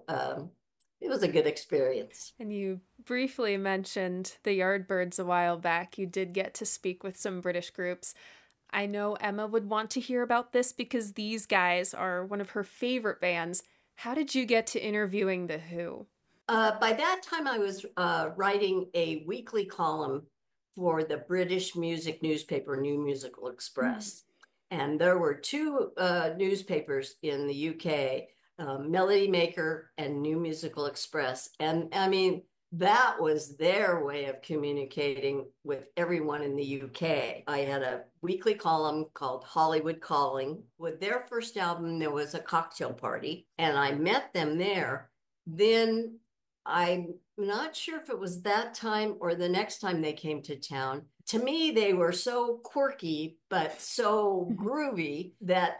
it was a good experience. And you briefly mentioned the Yardbirds a while back. You did get to speak with some British groups. I know Emma would want to hear about this because these guys are one of her favorite bands. How did you get to interviewing The Who? By that time, I was writing a weekly column for the British music newspaper, New Musical Express. And there were two newspapers in the UK, Melody Maker and New Musical Express. And I mean, that was their way of communicating with everyone in the UK. I had a weekly column called Hollywood Calling. With their first album, there was a cocktail party, and I met them there. Then I'm not sure if it was that time or the next time they came to town. To me, they were so quirky, but so groovy that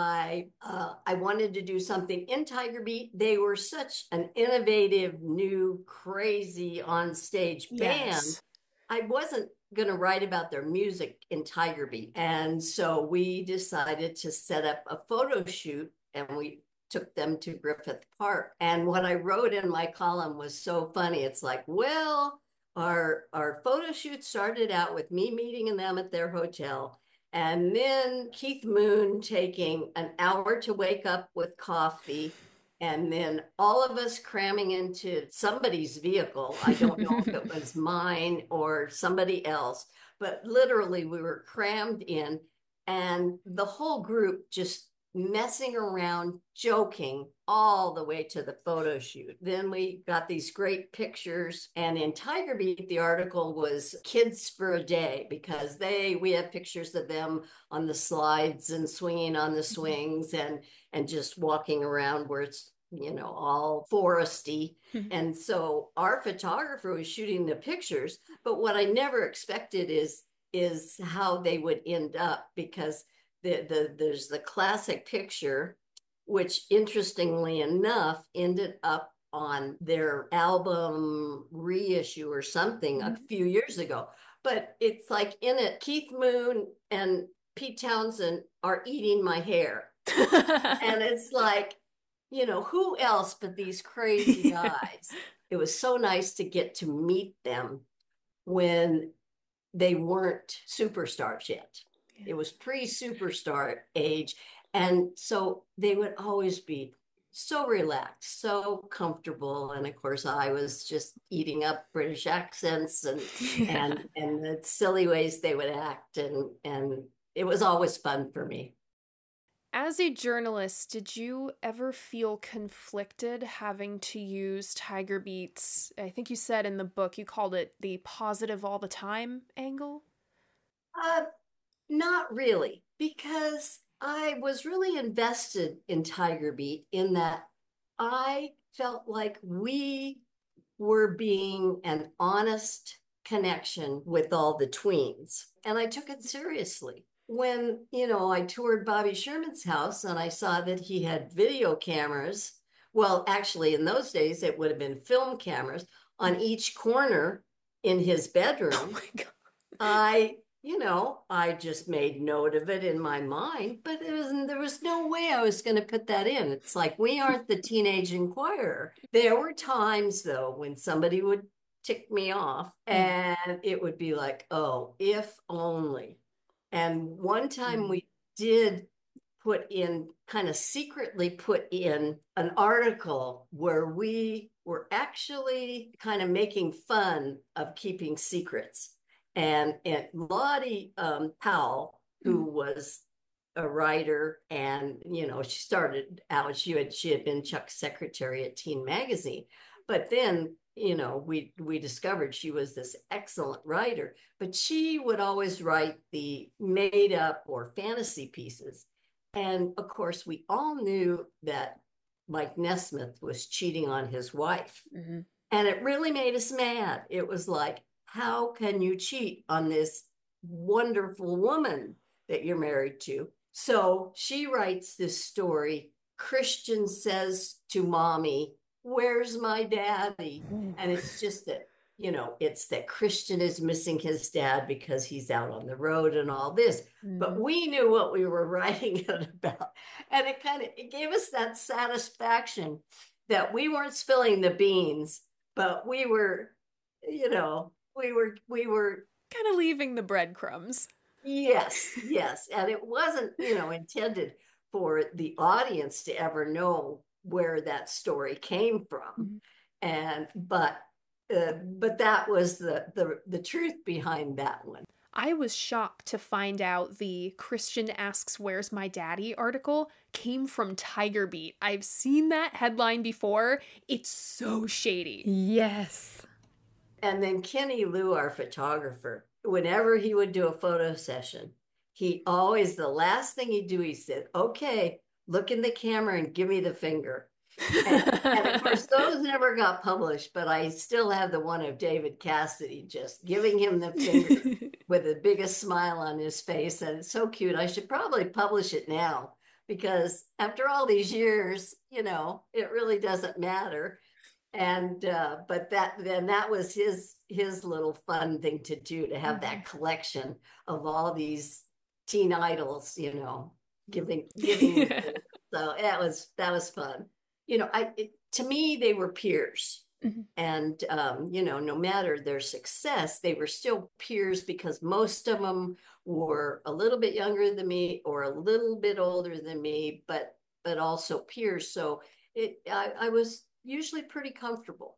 I wanted to do something in Tiger Beat. They were such an innovative, new, crazy on-stage band. I wasn't going to write about their music in Tiger Beat. And so we decided to set up a photo shoot, and we took them to Griffith Park. And what I wrote in my column was so funny. It's like, well, our photo shoot started out with me meeting them at their hotel, and then Keith Moon taking an hour to wake up with coffee, and then all of us cramming into somebody's vehicle. I don't know if it was mine or somebody else, but literally we were crammed in, and the whole group just messing around, joking all the way to the photo shoot. Then we got these great pictures. And in Tiger Beat, the article was Kids for a Day, because we had pictures of them on the slides and swinging on the swings and just walking around where it's, all foresty. And so our photographer was shooting the pictures, but what I never expected is how they would end up, because there's the classic picture, which interestingly enough ended up on their album reissue or something a few years ago. But it's like in it, Keith Moon and Pete Townsend are eating my hair. And it's like, who else but these crazy guys? It was so nice to get to meet them when they weren't superstars yet. It was pre-superstar age. And so they would always be so relaxed, so comfortable. And of course, I was just eating up British accents and the silly ways they would act. And it was always fun for me. As a journalist, did you ever feel conflicted having to use Tiger Beat's, I think you said in the book, you called it the positive all the time angle? Not really, because I was really invested in Tiger Beat in that I felt like we were being an honest connection with all the tweens. And I took it seriously. When, I toured Bobby Sherman's house and I saw that he had video cameras. Well, actually, in those days, it would have been film cameras on each corner in his bedroom. Oh my God. I just made note of it in my mind, but there was no way I was going to put that in. It's like, we aren't the Teenage Enquirer. There were times, though, when somebody would tick me off and it would be like, oh, if only. And one time we did kind of secretly put in an article where we were actually kind of making fun of keeping secrets. And Lottie Powell, who was a writer, and she started out, she had been Chuck's secretary at Teen Magazine, but then we discovered she was this excellent writer, but she would always write the made up or fantasy pieces. And of course, we all knew that Mike Nesmith was cheating on his wife. And it really made us mad. It was like, how can you cheat on this wonderful woman that you're married to? So she writes this story. Christian says to Mommy, "Where's my daddy?" And it's just that, it's that Christian is missing his dad because he's out on the road and all this. But we knew what we were writing it about. And it gave us that satisfaction that we weren't spilling the beans, but we were, we were kind of leaving the breadcrumbs. Yes. And it wasn't, intended for the audience to ever know where that story came from. But that was the truth behind that one. I was shocked to find out the Christian Asks Where's My Daddy article came from Tiger Beat. I've seen that headline before. It's so shady. Yes. And then Kenny Lou, our photographer, whenever he would do a photo session, the last thing he'd do, he said, "Okay, look in the camera and give me the finger." And of course, those never got published, but I still have the one of David Cassidy just giving him the finger with the biggest smile on his face. And it's so cute. I should probably publish it now, because after all these years, it really doesn't matter. And but that was his little fun thing to do, to have that collection of all these teen idols, giving. So that was fun. To me, they were peers. And no matter their success, they were still peers, because most of them were a little bit younger than me or a little bit older than me, but also peers. So I was usually pretty comfortable.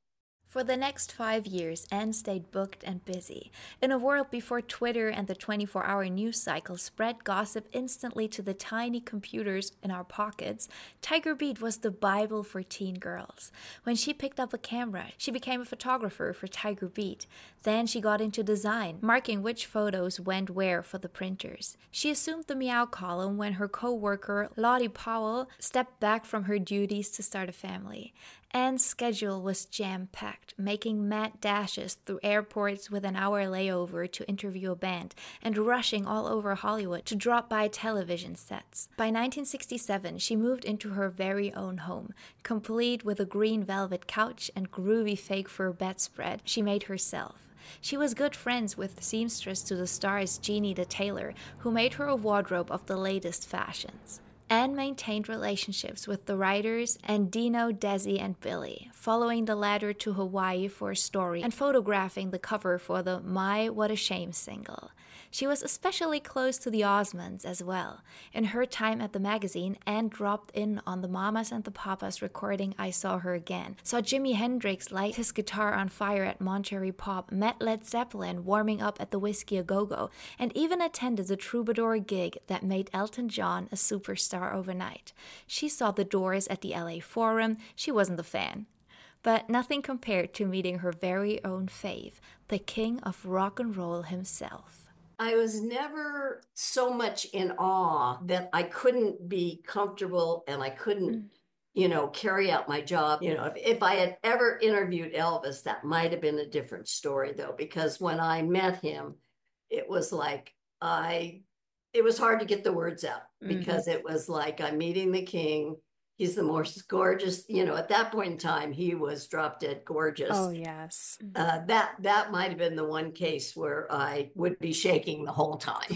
For the next 5 years, Anne stayed booked and busy. In a world before Twitter and the 24-hour news cycle spread gossip instantly to the tiny computers in our pockets, Tiger Beat was the Bible for teen girls. When she picked up a camera, she became a photographer for Tiger Beat. Then she got into design, marking which photos went where for the printers. She assumed the Meow column when her co-worker, Lottie Powell, stepped back from her duties to start a family. Anne's schedule was jam-packed, making mad dashes through airports with an hour layover to interview a band, and rushing all over Hollywood to drop by television sets. By 1967, she moved into her very own home, complete with a green velvet couch and groovy fake fur bedspread she made herself. She was good friends with seamstress to the stars Jeannie the Tailor, who made her a wardrobe of the latest fashions. Anne maintained relationships with the writers and Dino, Desi, and Billy, following the latter to Hawaii for a story and photographing the cover for the My What a Shame single. She was especially close to the Osmonds as well. In her time at the magazine, Anne dropped in on the Mamas and the Papas recording I Saw Her Again, saw Jimi Hendrix light his guitar on fire at Monterey Pop, met Led Zeppelin warming up at the Whiskey A Go-Go, and even attended the Troubadour gig that made Elton John a superstar overnight. She saw the Doors at the LA Forum. She wasn't a fan. But nothing compared to meeting her very own fave, the king of rock and roll himself. I was never so much in awe that I couldn't be comfortable and I couldn't, carry out my job. If I had ever interviewed Elvis, that might have been a different story though, because when I met him, it was like it was hard to get the words out because it was like I'm meeting the king. He's the most gorgeous, at that point in time, he was drop dead gorgeous. Oh, yes. That might have been the one case where I would be shaking the whole time.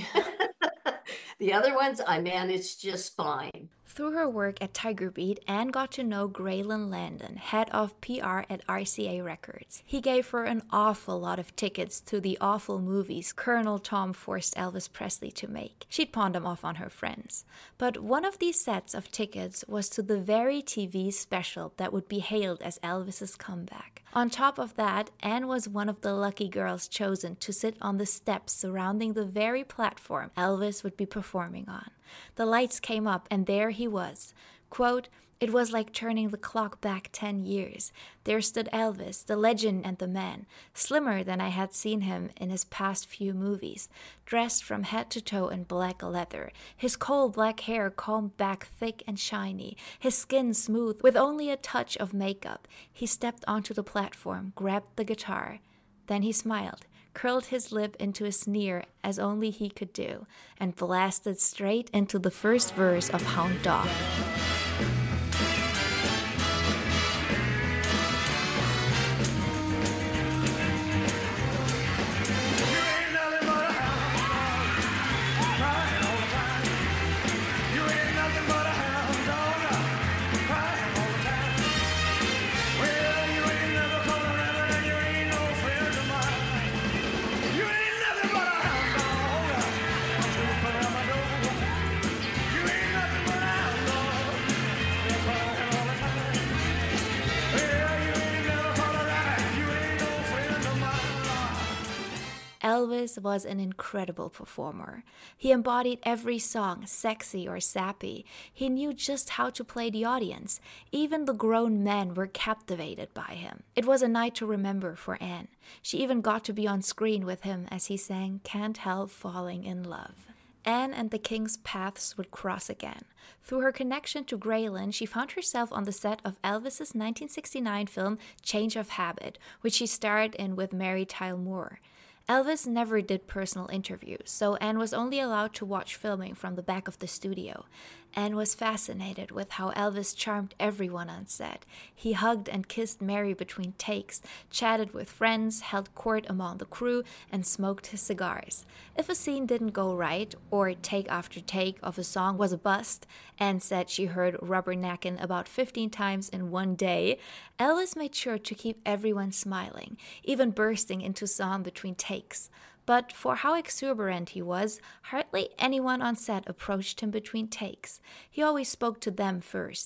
The other ones I managed just fine. Through her work at Tiger Beat, Anne got to know Graylin Landon, head of PR at RCA Records. He gave her an awful lot of tickets to the awful movies Colonel Tom forced Elvis Presley to make. She'd pawned them off on her friends. But one of these sets of tickets was to the very TV special that would be hailed as Elvis's comeback. On top of that, Anne was one of the lucky girls chosen to sit on the steps surrounding the very platform Elvis would be performing on. The lights came up and there he was. Quote, "It was like turning the clock back 10 years. There stood Elvis, the legend and the man, slimmer than I had seen him in his past few movies, dressed from head to toe in black leather, his coal black hair combed back thick and shiny, his skin smooth with only a touch of makeup. He stepped onto the platform, grabbed the guitar. Then he smiled, curled his lip into a sneer as only he could do, and blasted straight into the first verse of Hound Dog. Elvis was an incredible performer. He embodied every song, sexy or sappy. He knew just how to play the audience. Even the grown men were captivated by him. It was a night to remember for Anne. She even got to be on screen with him as he sang Can't Help Falling in Love. Anne and the King's paths would cross again. Through her connection to Graylin, she found herself on the set of Elvis's 1969 film Change of Habit, which she starred in with Mary Tyler Moore. Elvis never did personal interviews, so Anne was only allowed to watch filming from the back of the studio. Anne was fascinated with how Elvis charmed everyone on set. He hugged and kissed Mary between takes, chatted with friends, held court among the crew, and smoked his cigars. If a scene didn't go right, or take after take of a song was a bust, Anne said she heard Rubberneckin' about 15 times in one day, Elvis made sure to keep everyone smiling, even bursting into song between takes. But for how exuberant he was, hardly anyone on set approached him between takes. He always spoke to them first.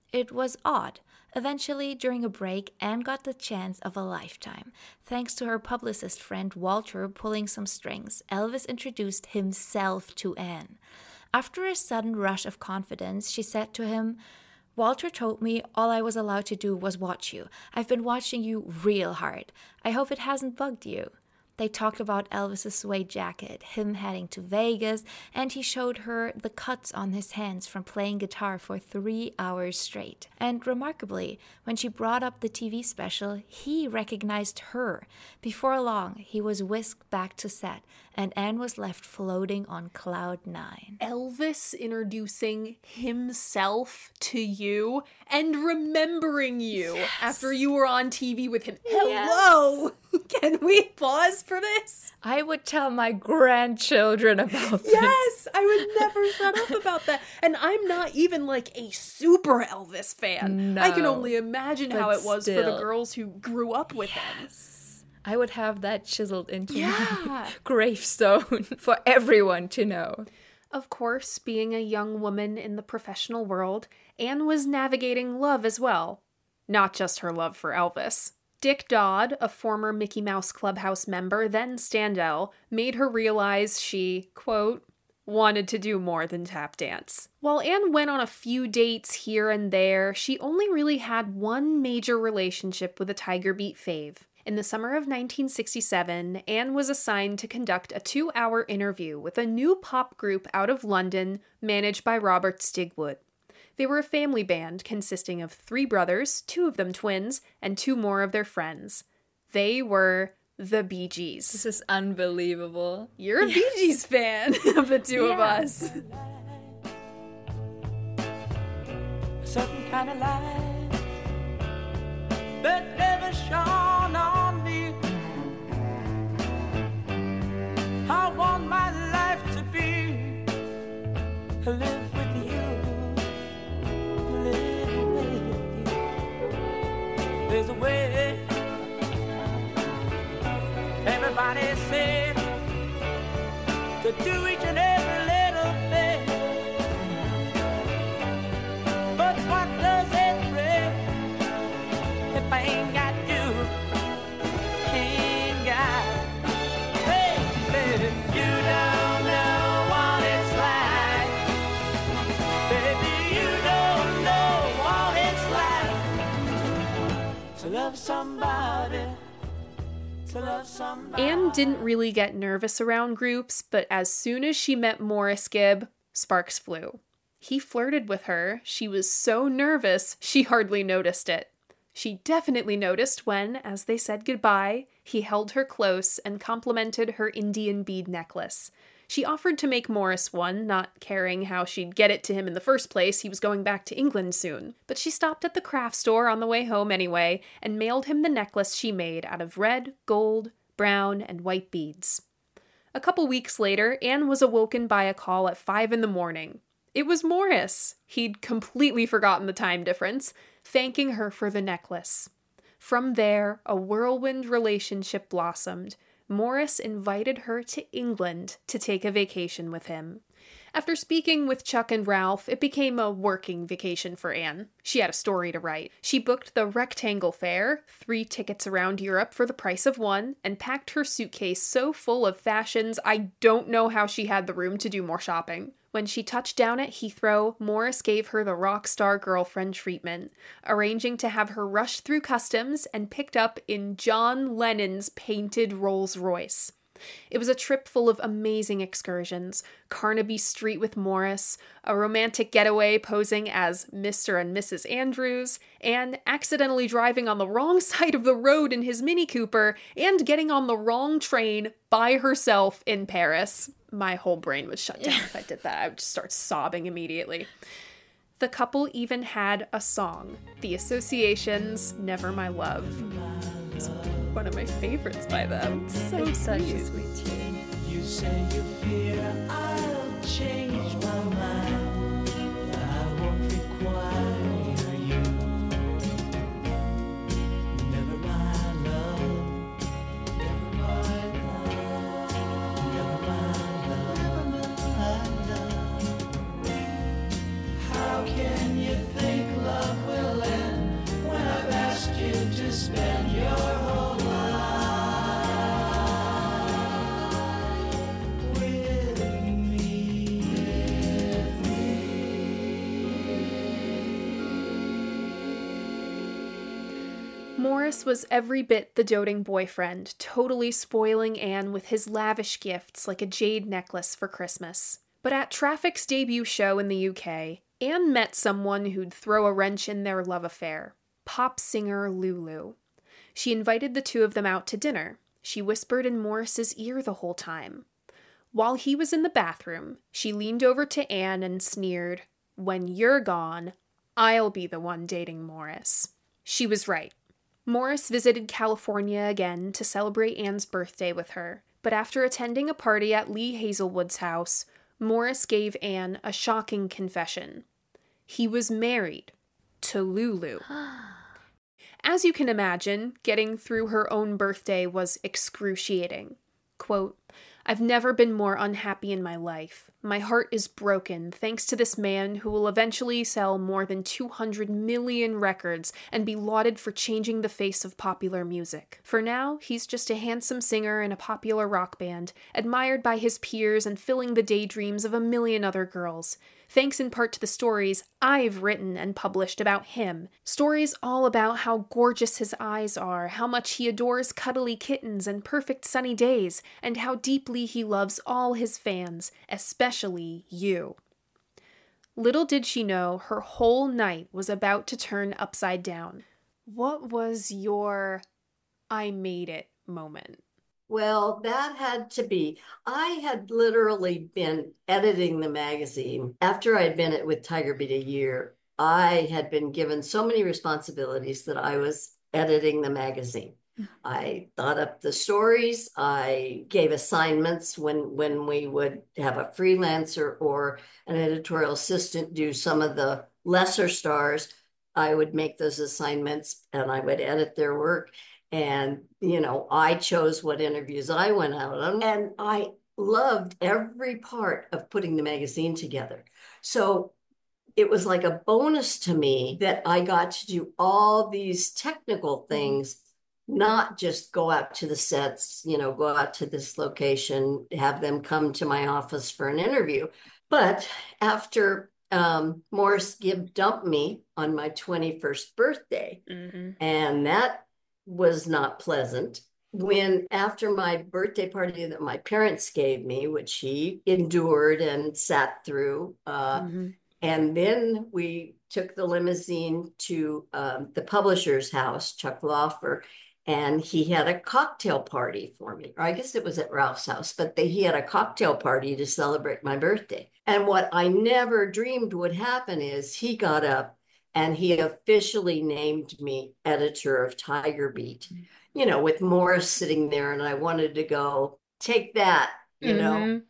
It was odd. Eventually, during a break, Anne got the chance of a lifetime. Thanks to her publicist friend Walter pulling some strings, Elvis introduced himself to Anne. After a sudden rush of confidence, she said to him, "Walter told me all I was allowed to do was watch you. I've been watching you real hard. I hope it hasn't bugged you." They talked about Elvis's suede jacket, him heading to Vegas, and he showed her the cuts on his hands from playing guitar for 3 hours straight. And remarkably, when she brought up the TV special, he recognized her. Before long, he was whisked back to set, and Anne was left floating on cloud 9. Elvis introducing himself to you and remembering you after you were on TV with him. Hello! Can we pause for this? I would tell my grandchildren about this. Yes! I would never shut up about that. And I'm not even like a super Elvis fan. No, I can only imagine how but it was for the still. girls who grew up with him. I would have that chiseled into my Yeah. gravestone for everyone to know. Of course, being a young woman in the professional world, Anne was navigating love as well. Not just her love for Elvis. Dick Dodd, a former Mickey Mouse Clubhouse member, then Standell, made her realize she, quote, wanted to do more than tap dance. While Anne went on a few dates here and there, she only really had one major relationship with a Tiger Beat fave. In the summer of 1967, Anne was assigned to conduct a 2-hour interview with a new pop group out of London managed by Robert Stigwood. They were a family band consisting of 3 brothers, 2 of them twins, and 2 more of their friends. They were the Bee Gees. This is unbelievable. You're a Bee Gees fan of the two of us. A certain kind of light that never shone on me. I want my life to be live with you, live with you. There's a way. Everybody said to do each and every little thing. But what does it bring if I ain't got you? Ain't got, baby, you don't know what it's like. Baby, you don't know what it's like to love somebody. Anne didn't really get nervous around groups, but as soon as she met Morris Gibb, sparks flew. He flirted with her. She was so nervous, she hardly noticed it. She definitely noticed when, as they said goodbye, he held her close and complimented her Indian bead necklace. She offered to make Morris one, not caring how she'd get it to him in the first place. He was going back to England soon. But she stopped at the craft store on the way home anyway and mailed him the necklace she made out of red, gold, brown, and white beads. A couple weeks later, Anne was awoken by a call at 5 a.m. It was Morris. He'd completely forgotten the time difference, thanking her for the necklace. From there, a whirlwind relationship blossomed. Morris invited her to England to take a vacation with him. After speaking with Chuck and Ralph, it became a working vacation for Anne. She had a story to write. She booked the Rectangle Fair, 3 tickets around Europe for the price of 1, and packed her suitcase so full of fashions I don't know how she had the room to do more shopping. When she touched down at Heathrow, Morris gave her the rock star girlfriend treatment, arranging to have her rush through customs and picked up in John Lennon's painted Rolls-Royce. It was a trip full of amazing excursions, Carnaby Street with Morris, a romantic getaway posing as Mr. and Mrs. Andrews, and accidentally driving on the wrong side of the road in his Mini Cooper, and getting on the wrong train by herself in Paris. My whole brain would shut down if I did that. I would just start sobbing immediately. The couple even had a song, The Association's Never My Love. It's one of my favorites by them. So Such sweet. a sweet tune. You say you fear I'll change my mind. I won't require you. Never my love. Never my love. Never my love. Never my love. How can you think love Morris was every bit the doting boyfriend, totally spoiling Anne with his lavish gifts like a jade necklace for Christmas. But at Traffic's debut show in the UK, Anne met someone who'd throw a wrench in their love affair, pop singer Lulu. She invited the two of them out to dinner. She whispered in Morris's ear the whole time. While he was in the bathroom, she leaned over to Anne and sneered, "When you're gone, I'll be the one dating Morris." She was right. Morris visited California again to celebrate Anne's birthday with her, but after attending a party at Lee Hazelwood's house, Morris gave Anne a shocking confession. He was married to Lulu. As you can imagine, getting through her own birthday was excruciating. Quote, "I've never been more unhappy in my life. My heart is broken thanks to this man who will eventually sell more than 200 million records and be lauded for changing the face of popular music. For now, he's just a handsome singer in a popular rock band, admired by his peers and filling the daydreams of a million other girls. Thanks in part to the stories I've written and published about him. Stories all about how gorgeous his eyes are, how much he adores cuddly kittens and perfect sunny days, and how deeply he loves all his fans, especially you." Little did she know her whole night was about to turn upside down. What was your "I made it" moment? Well, that had to be. I had literally been editing the magazine. After I'd been with Tiger Beat a year, I had been given so many responsibilities that I was editing the magazine. I thought up the stories. I gave assignments when we would have a freelancer or an editorial assistant do some of the lesser stars. I would make those assignments and I would edit their work. And, I chose what interviews I went out on. And I loved every part of putting the magazine together. So it was like a bonus to me that I got to do all these technical things, not just go out to the sets, go out to this location, have them come to my office for an interview. But after Morris Gibb dumped me on my 21st birthday, and that was not pleasant. When after my birthday party that my parents gave me, which he endured and sat through, and then we took the limousine to the publisher's house, Chuck Laufer, and he had a cocktail party for me. Or I guess it was at Ralph's house, but he had a cocktail party to celebrate my birthday. And what I never dreamed would happen is he got up and he officially named me editor of Tiger Beat, with Morris sitting there, and I wanted to go, take that, It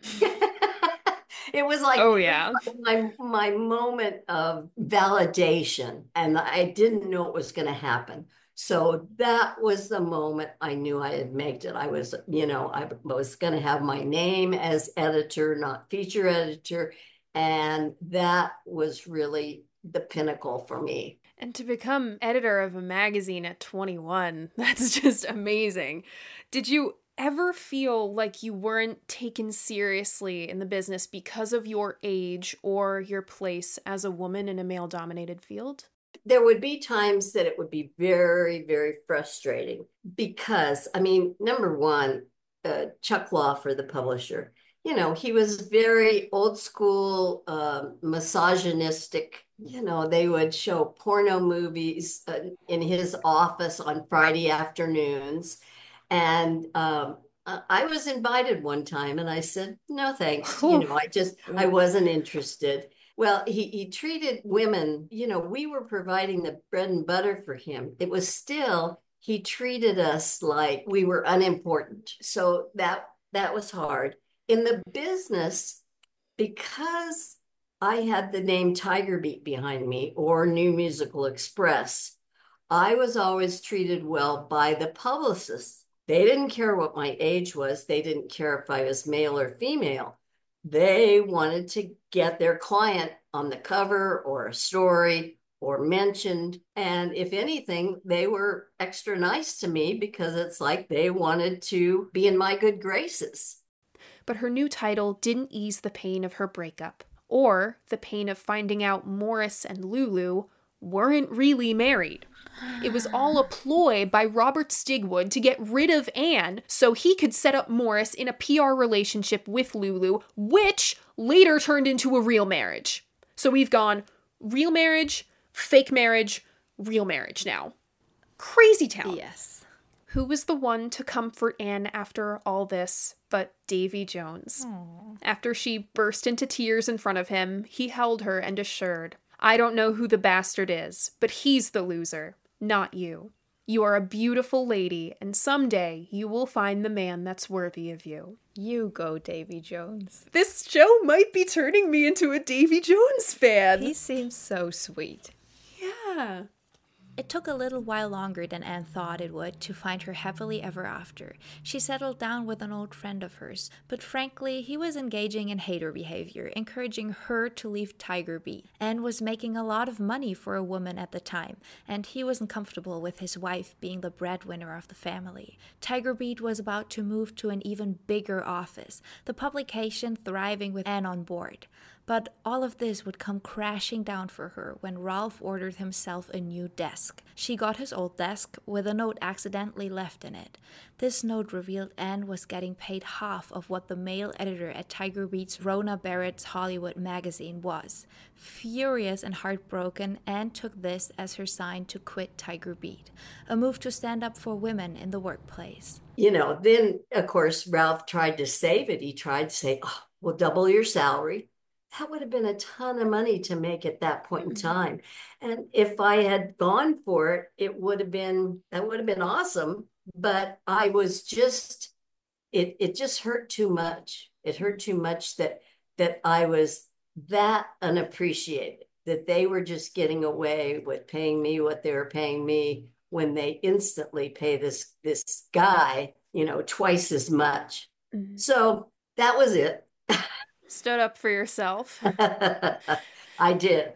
was like, Oh, yeah. my moment of validation, and I didn't know it was going to happen. So that was the moment I knew I had made it. I was going to have my name as editor, not feature editor. And that was really the pinnacle for me. And to become editor of a magazine at 21, that's just amazing. Did you ever feel like you weren't taken seriously in the business because of your age or your place as a woman in a male-dominated field? There would be times that it would be very, very frustrating because, number one, Chuck Laufer, the publisher, he was very old school, misogynistic. They would show porno movies in his office on Friday afternoons. And I was invited one time and I said, no, thanks. I wasn't interested. Well, he treated women, we were providing the bread and butter for him. It was still, he treated us like we were unimportant. So that was hard. In the business, because I had the name Tiger Beat behind me or New Musical Express, I was always treated well by the publicists. They didn't care what my age was. They didn't care if I was male or female. They wanted to get their client on the cover or a story or mentioned. And if anything, they were extra nice to me because it's like they wanted to be in my good graces. But her new title didn't ease the pain of her breakup, or the pain of finding out Morris and Lulu weren't really married. It was all a ploy by Robert Stigwood to get rid of Anne so he could set up Morris in a PR relationship with Lulu, which later turned into a real marriage. So we've gone real marriage, fake marriage, real marriage now. Crazy town. Yes. Who was the one to comfort Anne after all this but Davy Jones? After she burst into tears in front of him, he held her and assured, "I don't know who the bastard is, but he's the loser, not you. You are a beautiful lady, and someday you will find the man that's worthy of you." You go, Davy Jones. This show might be turning me into a Davy Jones fan. He seems so sweet. Yeah. It took a little while longer than Anne thought it would to find her happily ever after. She settled down with an old friend of hers, but frankly, he was engaging in hater behavior, encouraging her to leave Tiger Beat. Anne was making a lot of money for a woman at the time, and he wasn't comfortable with his wife being the breadwinner of the family. Tiger Beat was about to move to an even bigger office, the publication thriving with Anne on board. But all of this would come crashing down for her when Ralph ordered himself a new desk. She got his old desk with a note accidentally left in it. This note revealed Anne was getting paid half of what the male editor at Tiger Beat's Rona Barrett's Hollywood magazine was. Furious and heartbroken, Anne took this as her sign to quit Tiger Beat, a move to stand up for women in the workplace. Then, of course, Ralph tried to save it. He tried to say, "Oh, we'll double your salary." That would have been a ton of money to make at that point in time. And if I had gone for it, that would have been awesome. But I was just, it just hurt too much. It hurt too much that I was that unappreciated, that they were just getting away with paying me what they were paying me when they instantly pay this guy, twice as much. Mm-hmm. So that was it. Stood up for yourself. I did.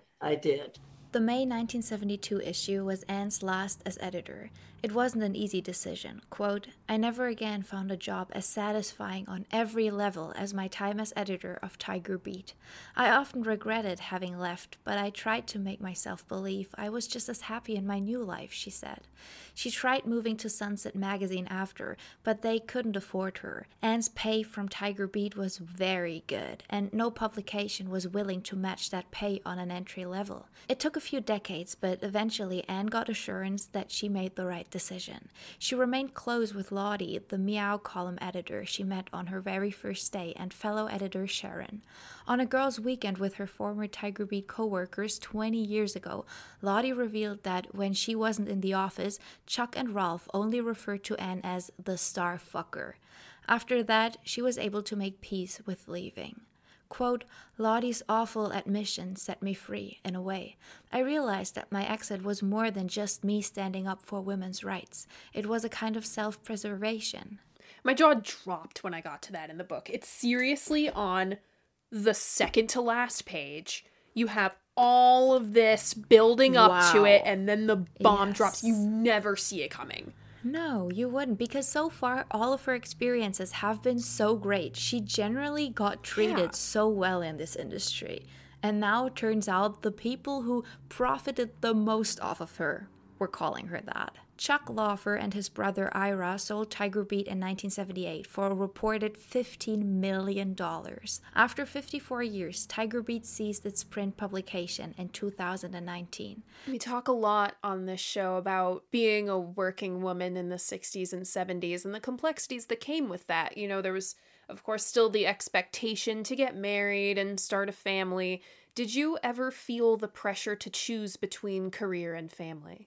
The May 1972 issue was Anne's last as editor. It wasn't an easy decision. Quote, "I never again found a job as satisfying on every level as my time as editor of Tiger Beat. I often regretted having left, but I tried to make myself believe I was just as happy in my new life," she said. She tried moving to Sunset magazine after, but they couldn't afford her. Anne's pay from Tiger Beat was very good, and no publication was willing to match that pay on an entry level. It took a few decades, but eventually Anne got assurance that she made the right decision. She remained close with Lottie, the Meow column editor she met on her very first day, and fellow editor Sharon. On a girls' weekend with her former Tiger Beat co-workers 20 years ago, Lottie revealed that when she wasn't in the office, Chuck and Ralph only referred to Anne as the star fucker. After that, she was able to make peace with leaving. Quote, "Lottie's awful admission set me free, in a way. I realized that my exit was more than just me standing up for women's rights. It was a kind of self-preservation." My jaw dropped when I got to that in the book. It's seriously on the second to last page. You have all of this building up to it, and then the bomb drops. You never see it coming. No, you wouldn't, because so far all of her experiences have been so great. She generally got treated so well in this industry. And now it turns out the people who profited the most off of her were calling her that. Chuck Laufer and his brother Ira sold Tiger Beat in 1978 for a reported $15 million. After 54 years, Tiger Beat ceased its print publication in 2019. We talk a lot on this show about being a working woman in the 60s and 70s and the complexities that came with that. There was, of course, still the expectation to get married and start a family. Did you ever feel the pressure to choose between career and family?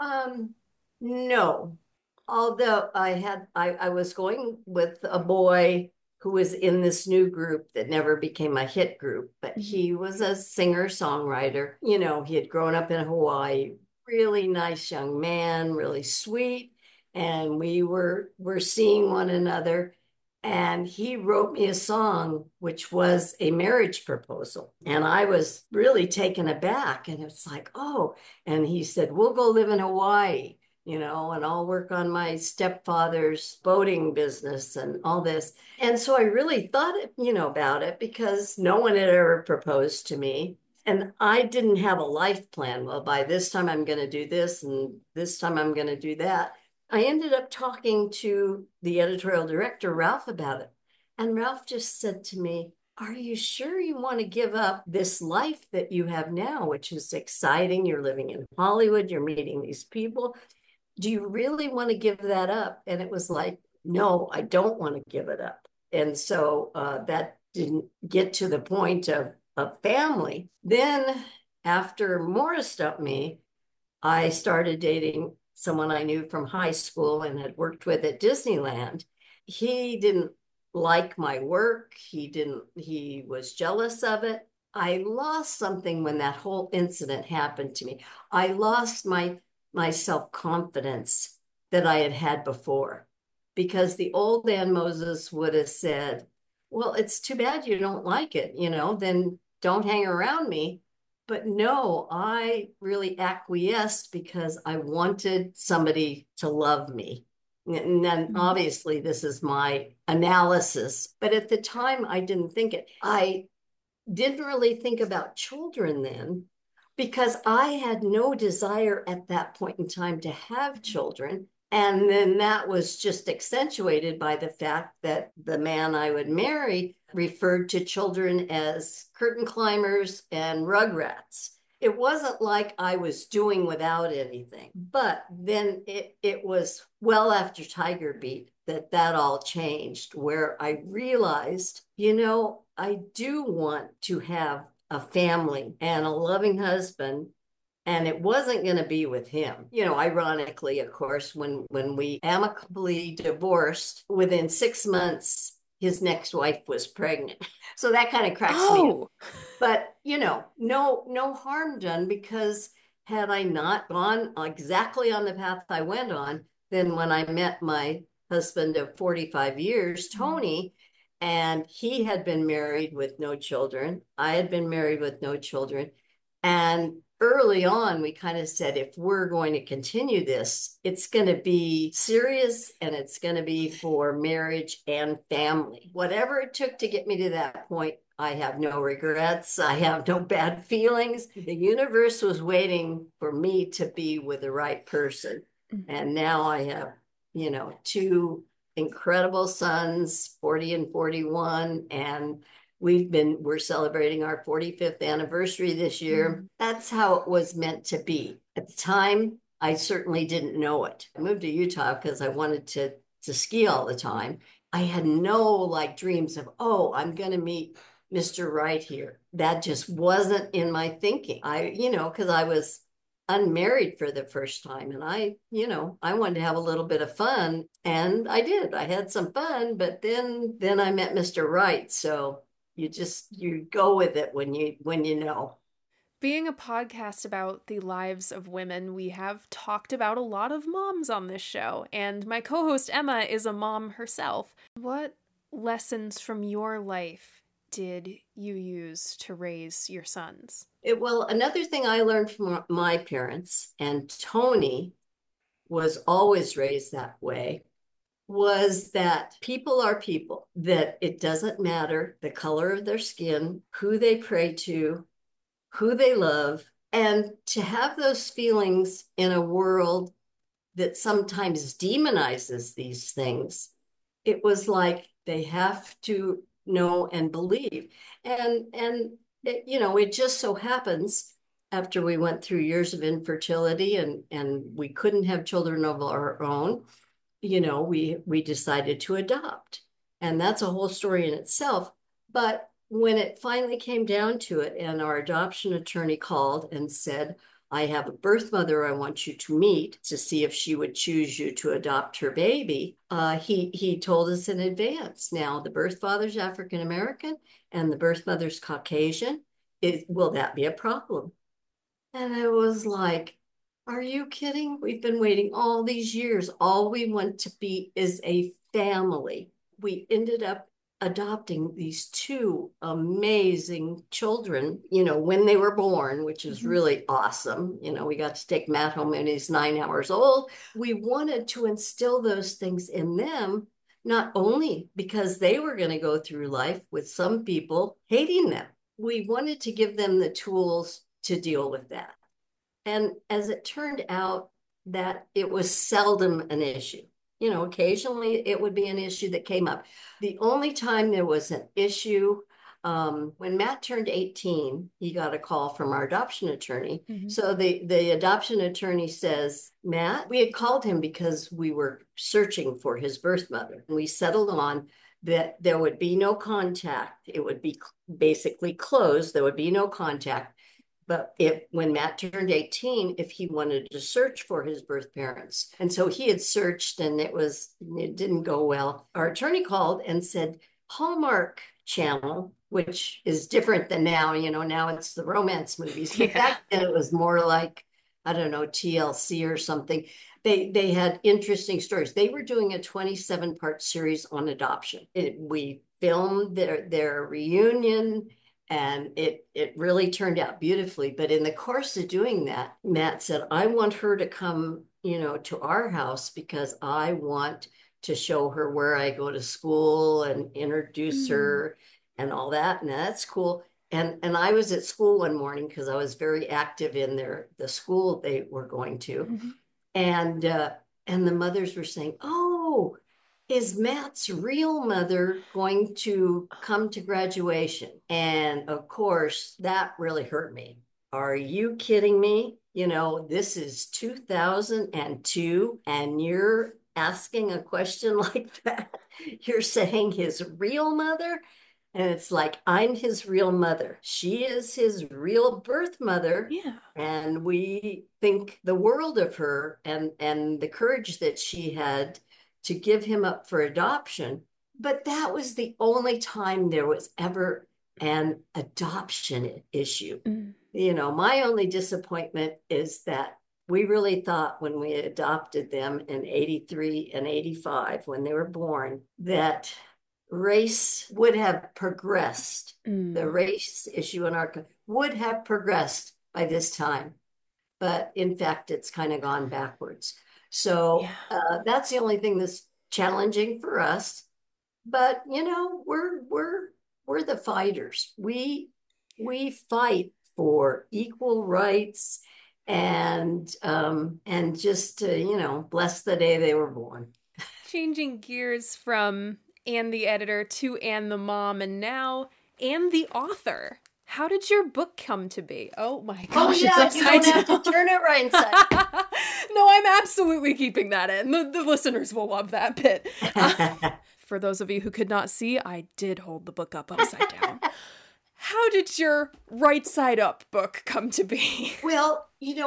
No, although I was going with a boy who was in this new group that never became a hit group, but he was a singer-songwriter. He had grown up in Hawaii, really nice young man, really sweet, and we were seeing one another. And he wrote me a song, which was a marriage proposal. And I was really taken aback. And it's like, oh, and he said, "We'll go live in Hawaii, and I'll work on my stepfather's boating business and all this." And so I really thought, about it, because no one had ever proposed to me. And I didn't have a life plan. Well, by this time I'm going to do this, and this time I'm going to do that. I ended up talking to the editorial director, Ralph, about it. And Ralph just said to me, are you sure you want to give up this life that you have now, which is exciting? You're living in Hollywood, you're meeting these people. Do you really want to give that up? And it was like, no, I don't want to give it up. And so that didn't get to the point of family. Then after Morris dumped me, I started dating someone I knew from high school and had worked with at Disneyland. He didn't like my work. He was jealous of it. I lost something when that whole incident happened to me. I lost my self-confidence that I had had before, because the old Ann Moses would have said, well, it's too bad you don't like it, then don't hang around me. But no, I really acquiesced because I wanted somebody to love me. And then obviously this is my analysis, but at the time I didn't think it. I didn't really think about children then, because I had no desire at that point in time to have children. And then that was just accentuated by the fact that the man I would marry referred to children as curtain climbers and rugrats. It wasn't like I was doing without anything. But then it was well after Tiger Beat that all changed, where I realized, I do want to have a family and a loving husband. And it wasn't going to be with him. Ironically, of course, when we amicably divorced, within 6 months, his next wife was pregnant. So that kind of cracks me up. But, no harm done, because had I not gone exactly on the path I went on, then when I met my husband of 45 years, Tony, and he had been married with no children, I had been married with no children. And early on, we kind of said, if we're going to continue this, it's going to be serious, and it's going to be for marriage and family. Whatever it took to get me to that point, I have no regrets. I have no bad feelings. The universe was waiting for me to be with the right person. And now I have, two incredible sons, 40 and 41, and we're celebrating our 45th anniversary this year. That's how it was meant to be. At the time, I certainly didn't know it. I moved to Utah because I wanted to ski all the time. I had no dreams of, I'm going to meet Mr. Right here. That just wasn't in my thinking. Because I was unmarried for the first time, and I wanted to have a little bit of fun, and I did. I had some fun, but then I met Mr. Right. So you go with it when you know. Being a podcast about the lives of women, we have talked about a lot of moms on this show, and my co-host Emma is a mom herself. What lessons from your life did you use to raise your sons? Well, another thing I learned from my parents, and Tony was always raised that way, was that people are people, that it doesn't matter the color of their skin, who they pray to, who they love, and to have those feelings in a world that sometimes demonizes these things. It was like they have to know and believe. And it just so happens, after we went through years of infertility and we couldn't have children of our own, we decided to adopt. And that's a whole story in itself. But when it finally came down to it, and our adoption attorney called and said, I have a birth mother I want you to meet to see if she would choose you to adopt her baby, he told us in advance. Now, the birth father's African American and the birth mother's Caucasian. Will that be a problem? And I was like, are you kidding? We've been waiting all these years. All we want to be is a family. We ended up adopting these two amazing children, when they were born, which is really awesome. We got to take Matt home and he's 9 hours old. We wanted to instill those things in them, not only because they were going to go through life with some people hating them. we wanted to give them the tools to deal with that. And as it turned out, that it was seldom an issue. Occasionally it would be an issue that came up. The only time there was an issue, when Matt turned 18, he got a call from our adoption attorney. So the adoption attorney says, Matt, we had called him because we were searching for his birth mother. And we settled on that there would be no contact. It would be basically closed. There would be no contact. But when Matt turned 18, if he wanted to search for his birth parents. And so he had searched and it didn't go well. Our attorney called and said, Hallmark Channel, which is different than now, now it's the romance movies. But back then it was more like, I don't know, TLC or something. They had interesting stories. They were doing a 27-part series on adoption. We filmed their reunion. And it really turned out beautifully. But in the course of doing that, Matt said, I want her to come, to our house because I want to show her where I go to school and introduce her and all that. And that's cool. And I was at school one morning because I was very active in the school they were going to. And the mothers were saying, oh, is Matt's real mother going to come to graduation? And of course, that really hurt me. Are you kidding me? This is 2002 and you're asking a question like that. You're saying his real mother? And it's like, I'm his real mother. She is his real birth mother. Yeah. And we think the world of her and the courage that she had to give him up for adoption. But that was the only time there was ever an adoption issue. My only disappointment is that we really thought when we adopted them in 83 and 85, when they were born, that race would have progressed. The race issue in our would have progressed by this time. But in fact, it's kind of gone backwards. So that's the only thing that's challenging for us. But we're the fighters. We fight for equal rights and just bless the day they were born. Changing gears from Anne the editor to Anne the mom, and now Anne the author. How did your book come to be? Oh my gosh, yeah, it's you don't upside have to turn it right inside. No, I'm absolutely keeping that in. The listeners will love that bit. For those of you who could not see, I did hold the book up upside down. How did your right side up book come to be? Well,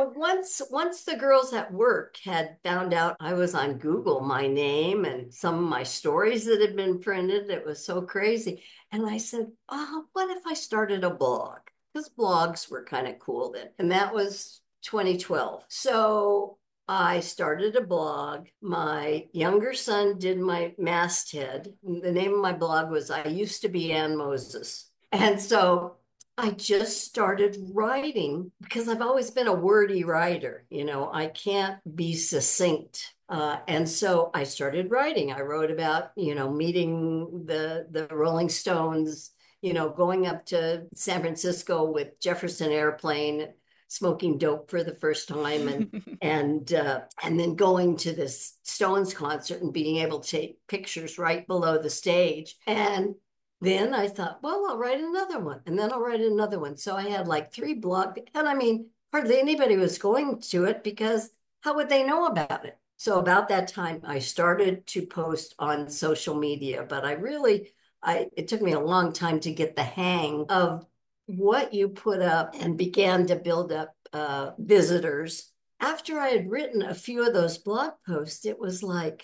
once the girls at work had found out I was on Google, my name and some of my stories that had been printed, it was so crazy. And I said, oh, what if I started a blog? Because blogs were kind of cool then. And that was 2012. So I started a blog. My younger son did my masthead. The name of my blog was I Used to Be Ann Moses. And so I just started writing because I've always been a wordy writer. I can't be succinct. And so I started writing. I wrote about, meeting the Rolling Stones, going up to San Francisco with Jefferson Airplane, smoking dope for the first time and then going to this Stones concert and being able to take pictures right below the stage. And then I thought, well, I'll write another one and then I'll write another one. So I had like 3 blogs, and hardly anybody was going to it because how would they know about it? So about that time, I started to post on social media, but it took me a long time to get the hang of what you put up and began to build up visitors. After I had written a few of those blog posts, it was like,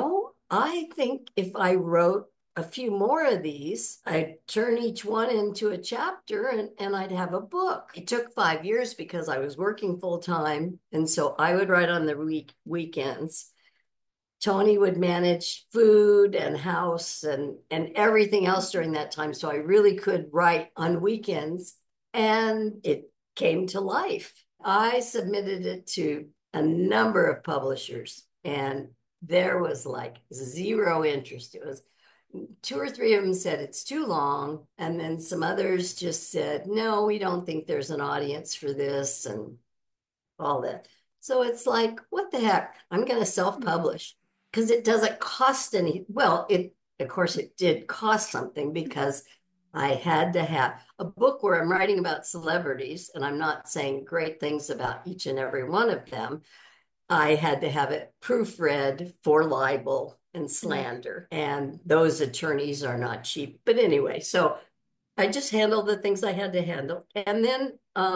I think if I wrote a few more of these, I'd turn each one into a chapter and I'd have a book. It took 5 years because I was working full time. And so I would write on the weekends. Tony would manage food and house and everything else during that time. So I really could write on weekends and it came to life. I submitted it to a number of publishers and there was like zero interest. It was, two or three of them said it's too long. And then some others just said, no, we don't think there's an audience for this and all that. So it's like, what the heck? I'm going to self-publish because it doesn't cost any. Well, of course, it did cost something because I had to have a book where I'm writing about celebrities and I'm not saying great things about each and every one of them. I had to have it proofread for libel and slander. And those attorneys are not cheap. But anyway, so I just handled the things I had to handle. And then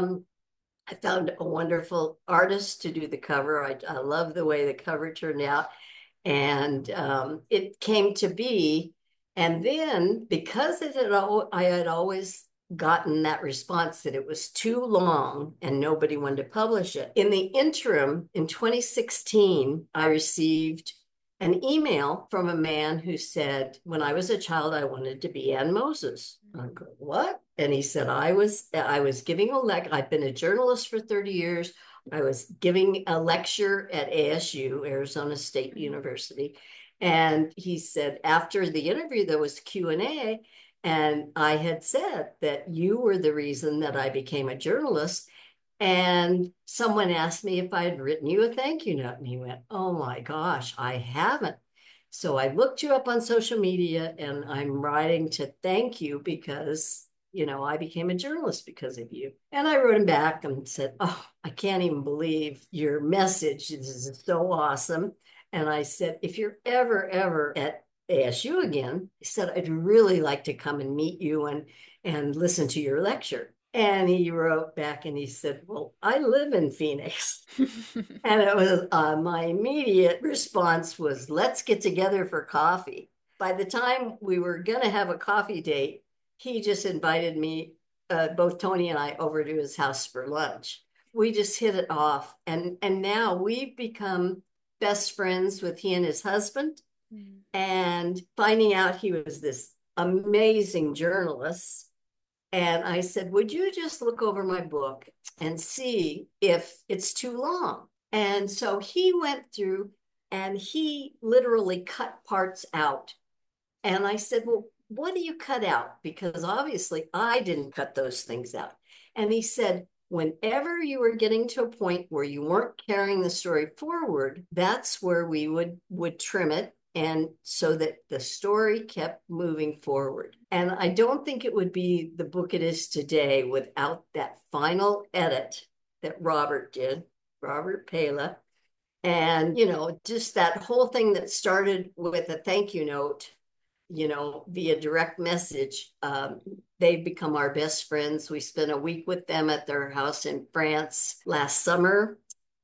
I found a wonderful artist to do the cover. I love the way the cover turned out. And it came to be. And then because I had always gotten that response that it was too long and nobody wanted to publish it. In the interim, in 2016, I received an email from a man who said, when I was a child, I wanted to be Ann Moses. I go, what? And he said, I was giving I've been a journalist for 30 years. I was giving a lecture at ASU, Arizona State University. And he said, after the interview, there was Q&A. And I had said that you were the reason that I became a journalist. And someone asked me if I had written you a thank you note. And he went, oh my gosh, I haven't. So I looked you up on social media and I'm writing to thank you because, I became a journalist because of you. And I wrote him back and said, oh, I can't even believe your message. This is so awesome. And I said, if you're ever at ASU again, I said, I'd really like to come and meet you and listen to your lecture. And he wrote back and he said, well, I live in Phoenix. And it was my immediate response was, let's get together for coffee. By the time we were going to have a coffee date, he just invited me, both Tony and I, over to his house for lunch. We just hit it off. And now we've become best friends with he and his husband. And finding out he was this amazing journalist. And I said, would you just look over my book and see if it's too long? And so he went through and he literally cut parts out. And I said, well, what do you cut out? Because obviously I didn't cut those things out. And he said, whenever you were getting to a point where you weren't carrying the story forward, that's where we would trim it. And so that the story kept moving forward. And I don't think it would be the book it is today without that final edit that Robert did, Robert Pala. And, just that whole thing that started with a thank you note, via direct message. They've become our best friends. We spent a week with them at their house in France last summer.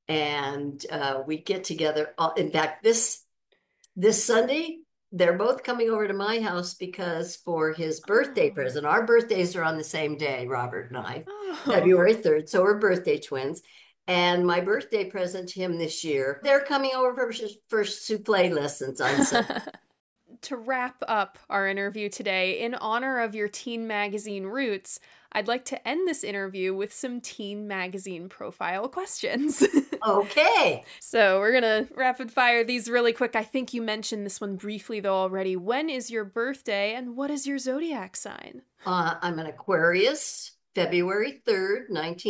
And we get together. In fact, this Sunday, they're both coming over to my house because for his birthday present, our birthdays are on the same day, Robert and I, February 3rd. So we're birthday twins. And my birthday present to him this year, they're coming over for souffle lessons on Sunday. To wrap up our interview today, in honor of your teen magazine roots, I'd like to end this interview with some teen magazine profile questions. Okay. So we're going to rapid fire these really quick. I think you mentioned this one briefly, though, already. When is your birthday and what is your zodiac sign? I'm an Aquarius, February 3rd,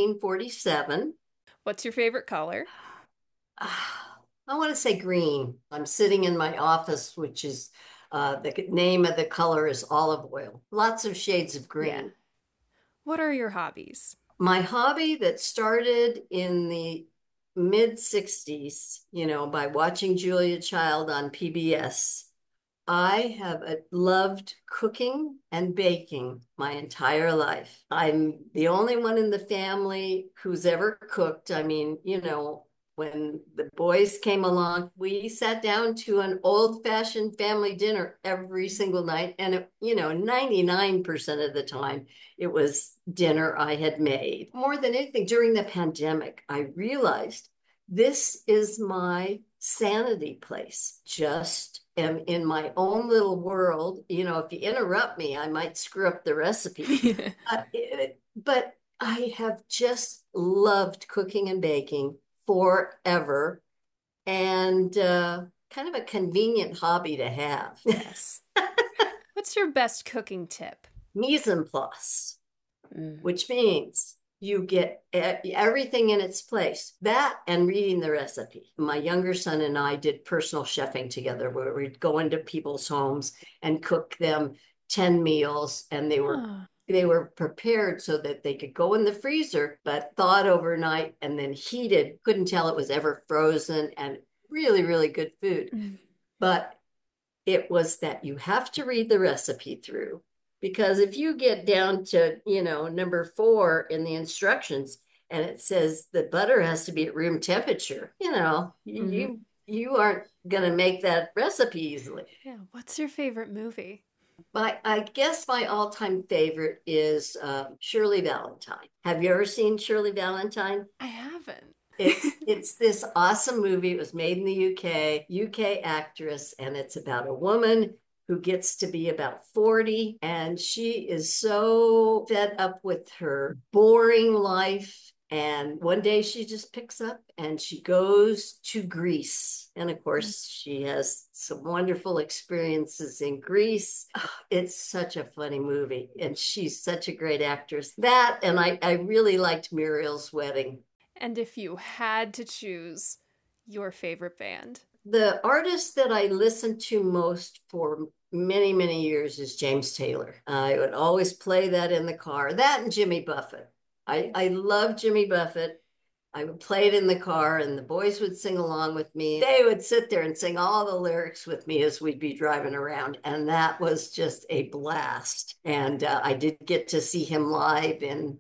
1947. What's your favorite color? I want to say green. I'm sitting in my office, which is the name of the color is olive oil. Lots of shades of green. Yeah. What are your hobbies? My hobby that started in the mid 60s, by watching Julia Child on PBS. I have loved cooking and baking my entire life. I'm the only one in the family who's ever cooked. I mean, when the boys came along, we sat down to an old-fashioned family dinner every single night. And, 99% of the time, it was dinner I had made. More than anything, during the pandemic, I realized this is my sanity place. Just am in my own little world. If you interrupt me, I might screw up the recipe. But I have just loved cooking and baking forever, and kind of a convenient hobby to have. Yes. What's your best cooking tip? Mise en place, which means you get everything in its place. That and reading the recipe. My younger son and I did personal chefing together, where we'd go into people's homes and cook them 10 meals, and they were prepared so that they could go in the freezer, but thawed overnight and then heated. Couldn't tell it was ever frozen, and really, really good food. But it was that you have to read the recipe through, because if you get down to, number 4 in the instructions and it says the butter has to be at room temperature, you aren't going to make that recipe easily. Yeah. What's your favorite movie? I guess my all-time favorite is Shirley Valentine. Have you ever seen Shirley Valentine? I haven't. It's this awesome movie. It was made in the UK actress, and it's about a woman who gets to be about 40, and she is so fed up with her boring life. And one day she just picks up and she goes to Greece. And of course, she has some wonderful experiences in Greece. Oh, it's such a funny movie, and she's such a great actress. That, and I really liked Muriel's Wedding. And if you had to choose your favorite band? The artist that I listened to most for many, many years is James Taylor. I would always play that in the car. That and Jimmy Buffett. I love Jimmy Buffett. I would play it in the car, and the boys would sing along with me. They would sit there and sing all the lyrics with me as we'd be driving around. And that was just a blast. And I did get to see him live in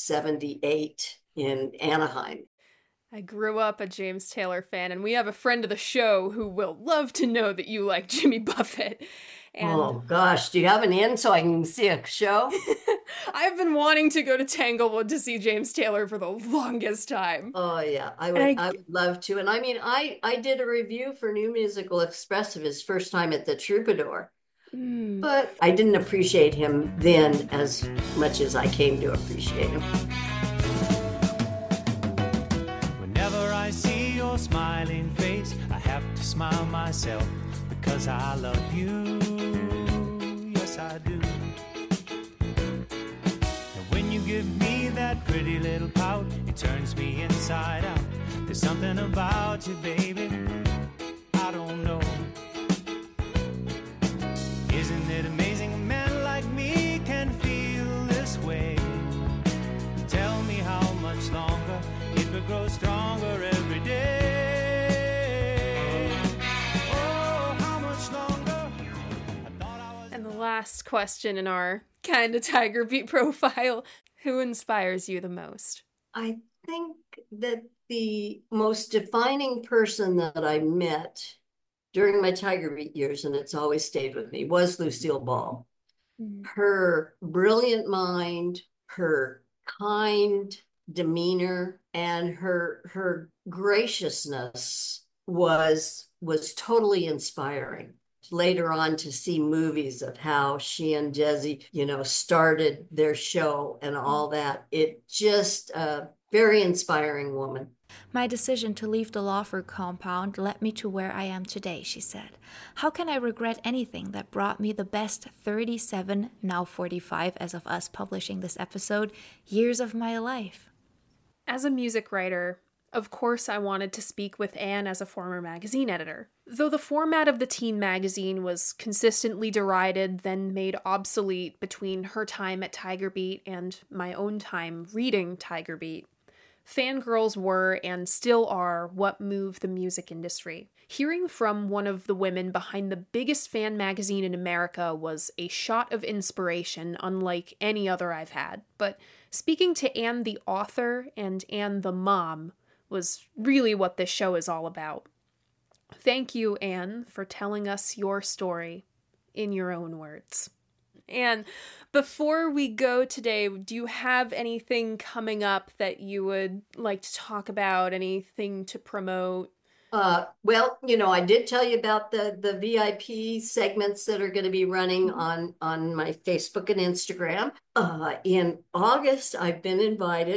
78 in Anaheim. I grew up a James Taylor fan, and we have a friend of the show who will love to know that you like Jimmy Buffett. And oh gosh, do you have an in so I can see a show? I've been wanting to go to Tanglewood to see James Taylor for the longest time. Oh yeah, I would love to. And I mean, I did a review for New Musical Express of his first time at the Troubadour. But I didn't appreciate him then as much as I came to appreciate him. Whenever I see your smiling face, I have to smile myself because I love you. Yes, I do. And when you give me that pretty little pout, it turns me inside out. There's something about you, baby, I don't know. Isn't it amazing a man like me can feel this way? Tell me how much longer it will grow stronger every day. Oh, how much longer? I thought I was. And the last question in our Kinda Tiger Beat profile, who inspires you the most? I think that the most defining person that I met during my Tiger Beat years, and it's always stayed with me, was Lucille Ball. Her brilliant mind, her kind demeanor, and her graciousness was totally inspiring. Later on, to see movies of how she and Desi, started their show and all that, it just a very inspiring woman. My decision to leave the Lawford compound led me to where I am today, she said. How can I regret anything that brought me the best 37, now 45 as of us publishing this episode, years of my life? As a music writer, of course I wanted to speak with Anne as a former magazine editor. Though the format of the teen magazine was consistently derided, then made obsolete between her time at Tiger Beat and my own time reading Tiger Beat, fangirls were and still are what moved the music industry. Hearing from one of the women behind the biggest fan magazine in America was a shot of inspiration unlike any other I've had. But speaking to Anne the author and Anne the mom was really what this show is all about. Thank you, Anne, for telling us your story in your own words. And before we go today, do you have anything coming up that you would like to talk about? Anything to promote? Well, I did tell you about the VIP segments that are going to be running on my Facebook and Instagram. In August, I've been invited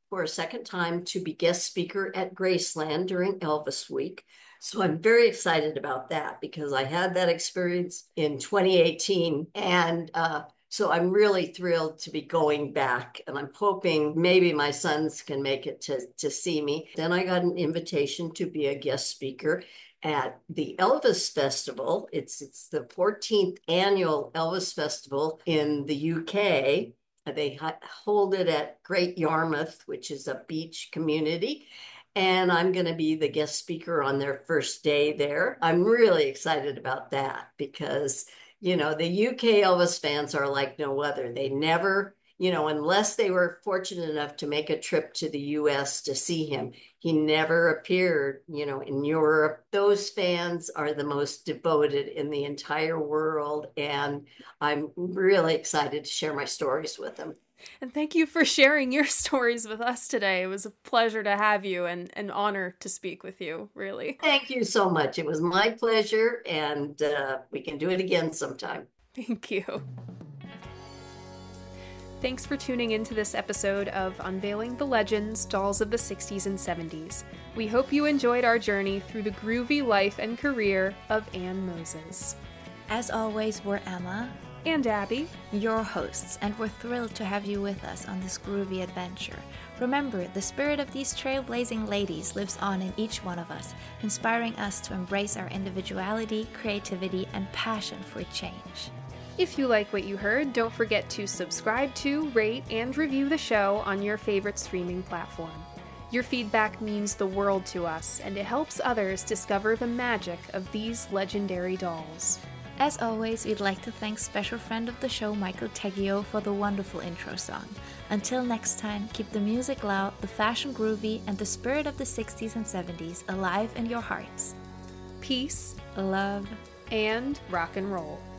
for a second time to be guest speaker at Graceland during Elvis Week. So I'm very excited about that because I had that experience in 2018. And so I'm really thrilled to be going back. And I'm hoping maybe my sons can make it to see me. Then I got an invitation to be a guest speaker at the Elvis Festival. It's the 14th annual Elvis Festival in the UK. They hold it at Great Yarmouth, which is a beach community. And I'm going to be the guest speaker on their first day there. I'm really excited about that because, you know, the UK Elvis fans are like no other. They never, you know, unless they were fortunate enough to make a trip to the US to see him, he never appeared, you know, in Europe. Those fans are the most devoted in the entire world. And I'm really excited to share my stories with them. And thank you for sharing your stories with us today. It was a pleasure to have you and an honor to speak with you, really. Thank you so much. It was my pleasure, and we can do it again sometime. Thank you. Thanks for tuning into this episode of Unveiling the Legends, Dolls of the 60s and 70s. We hope you enjoyed our journey through the groovy life and career of Ann Moses. As always, we're Emma, And Abby. your hosts, and we're thrilled to have you with us on this groovy adventure. Remember, the spirit of these trailblazing ladies lives on in each one of us, inspiring us to embrace our individuality, creativity, and passion for change. If you like what you heard, don't forget to subscribe to, rate, and review the show on your favorite streaming platform. Your feedback means the world to us, and it helps others discover the magic of these legendary dolls. As always, we'd like to thank special friend of the show, Michael Teggio, for the wonderful intro song. Until next time, keep the music loud, the fashion groovy, and the spirit of the 60s and 70s alive in your hearts. Peace Love. and rock and roll.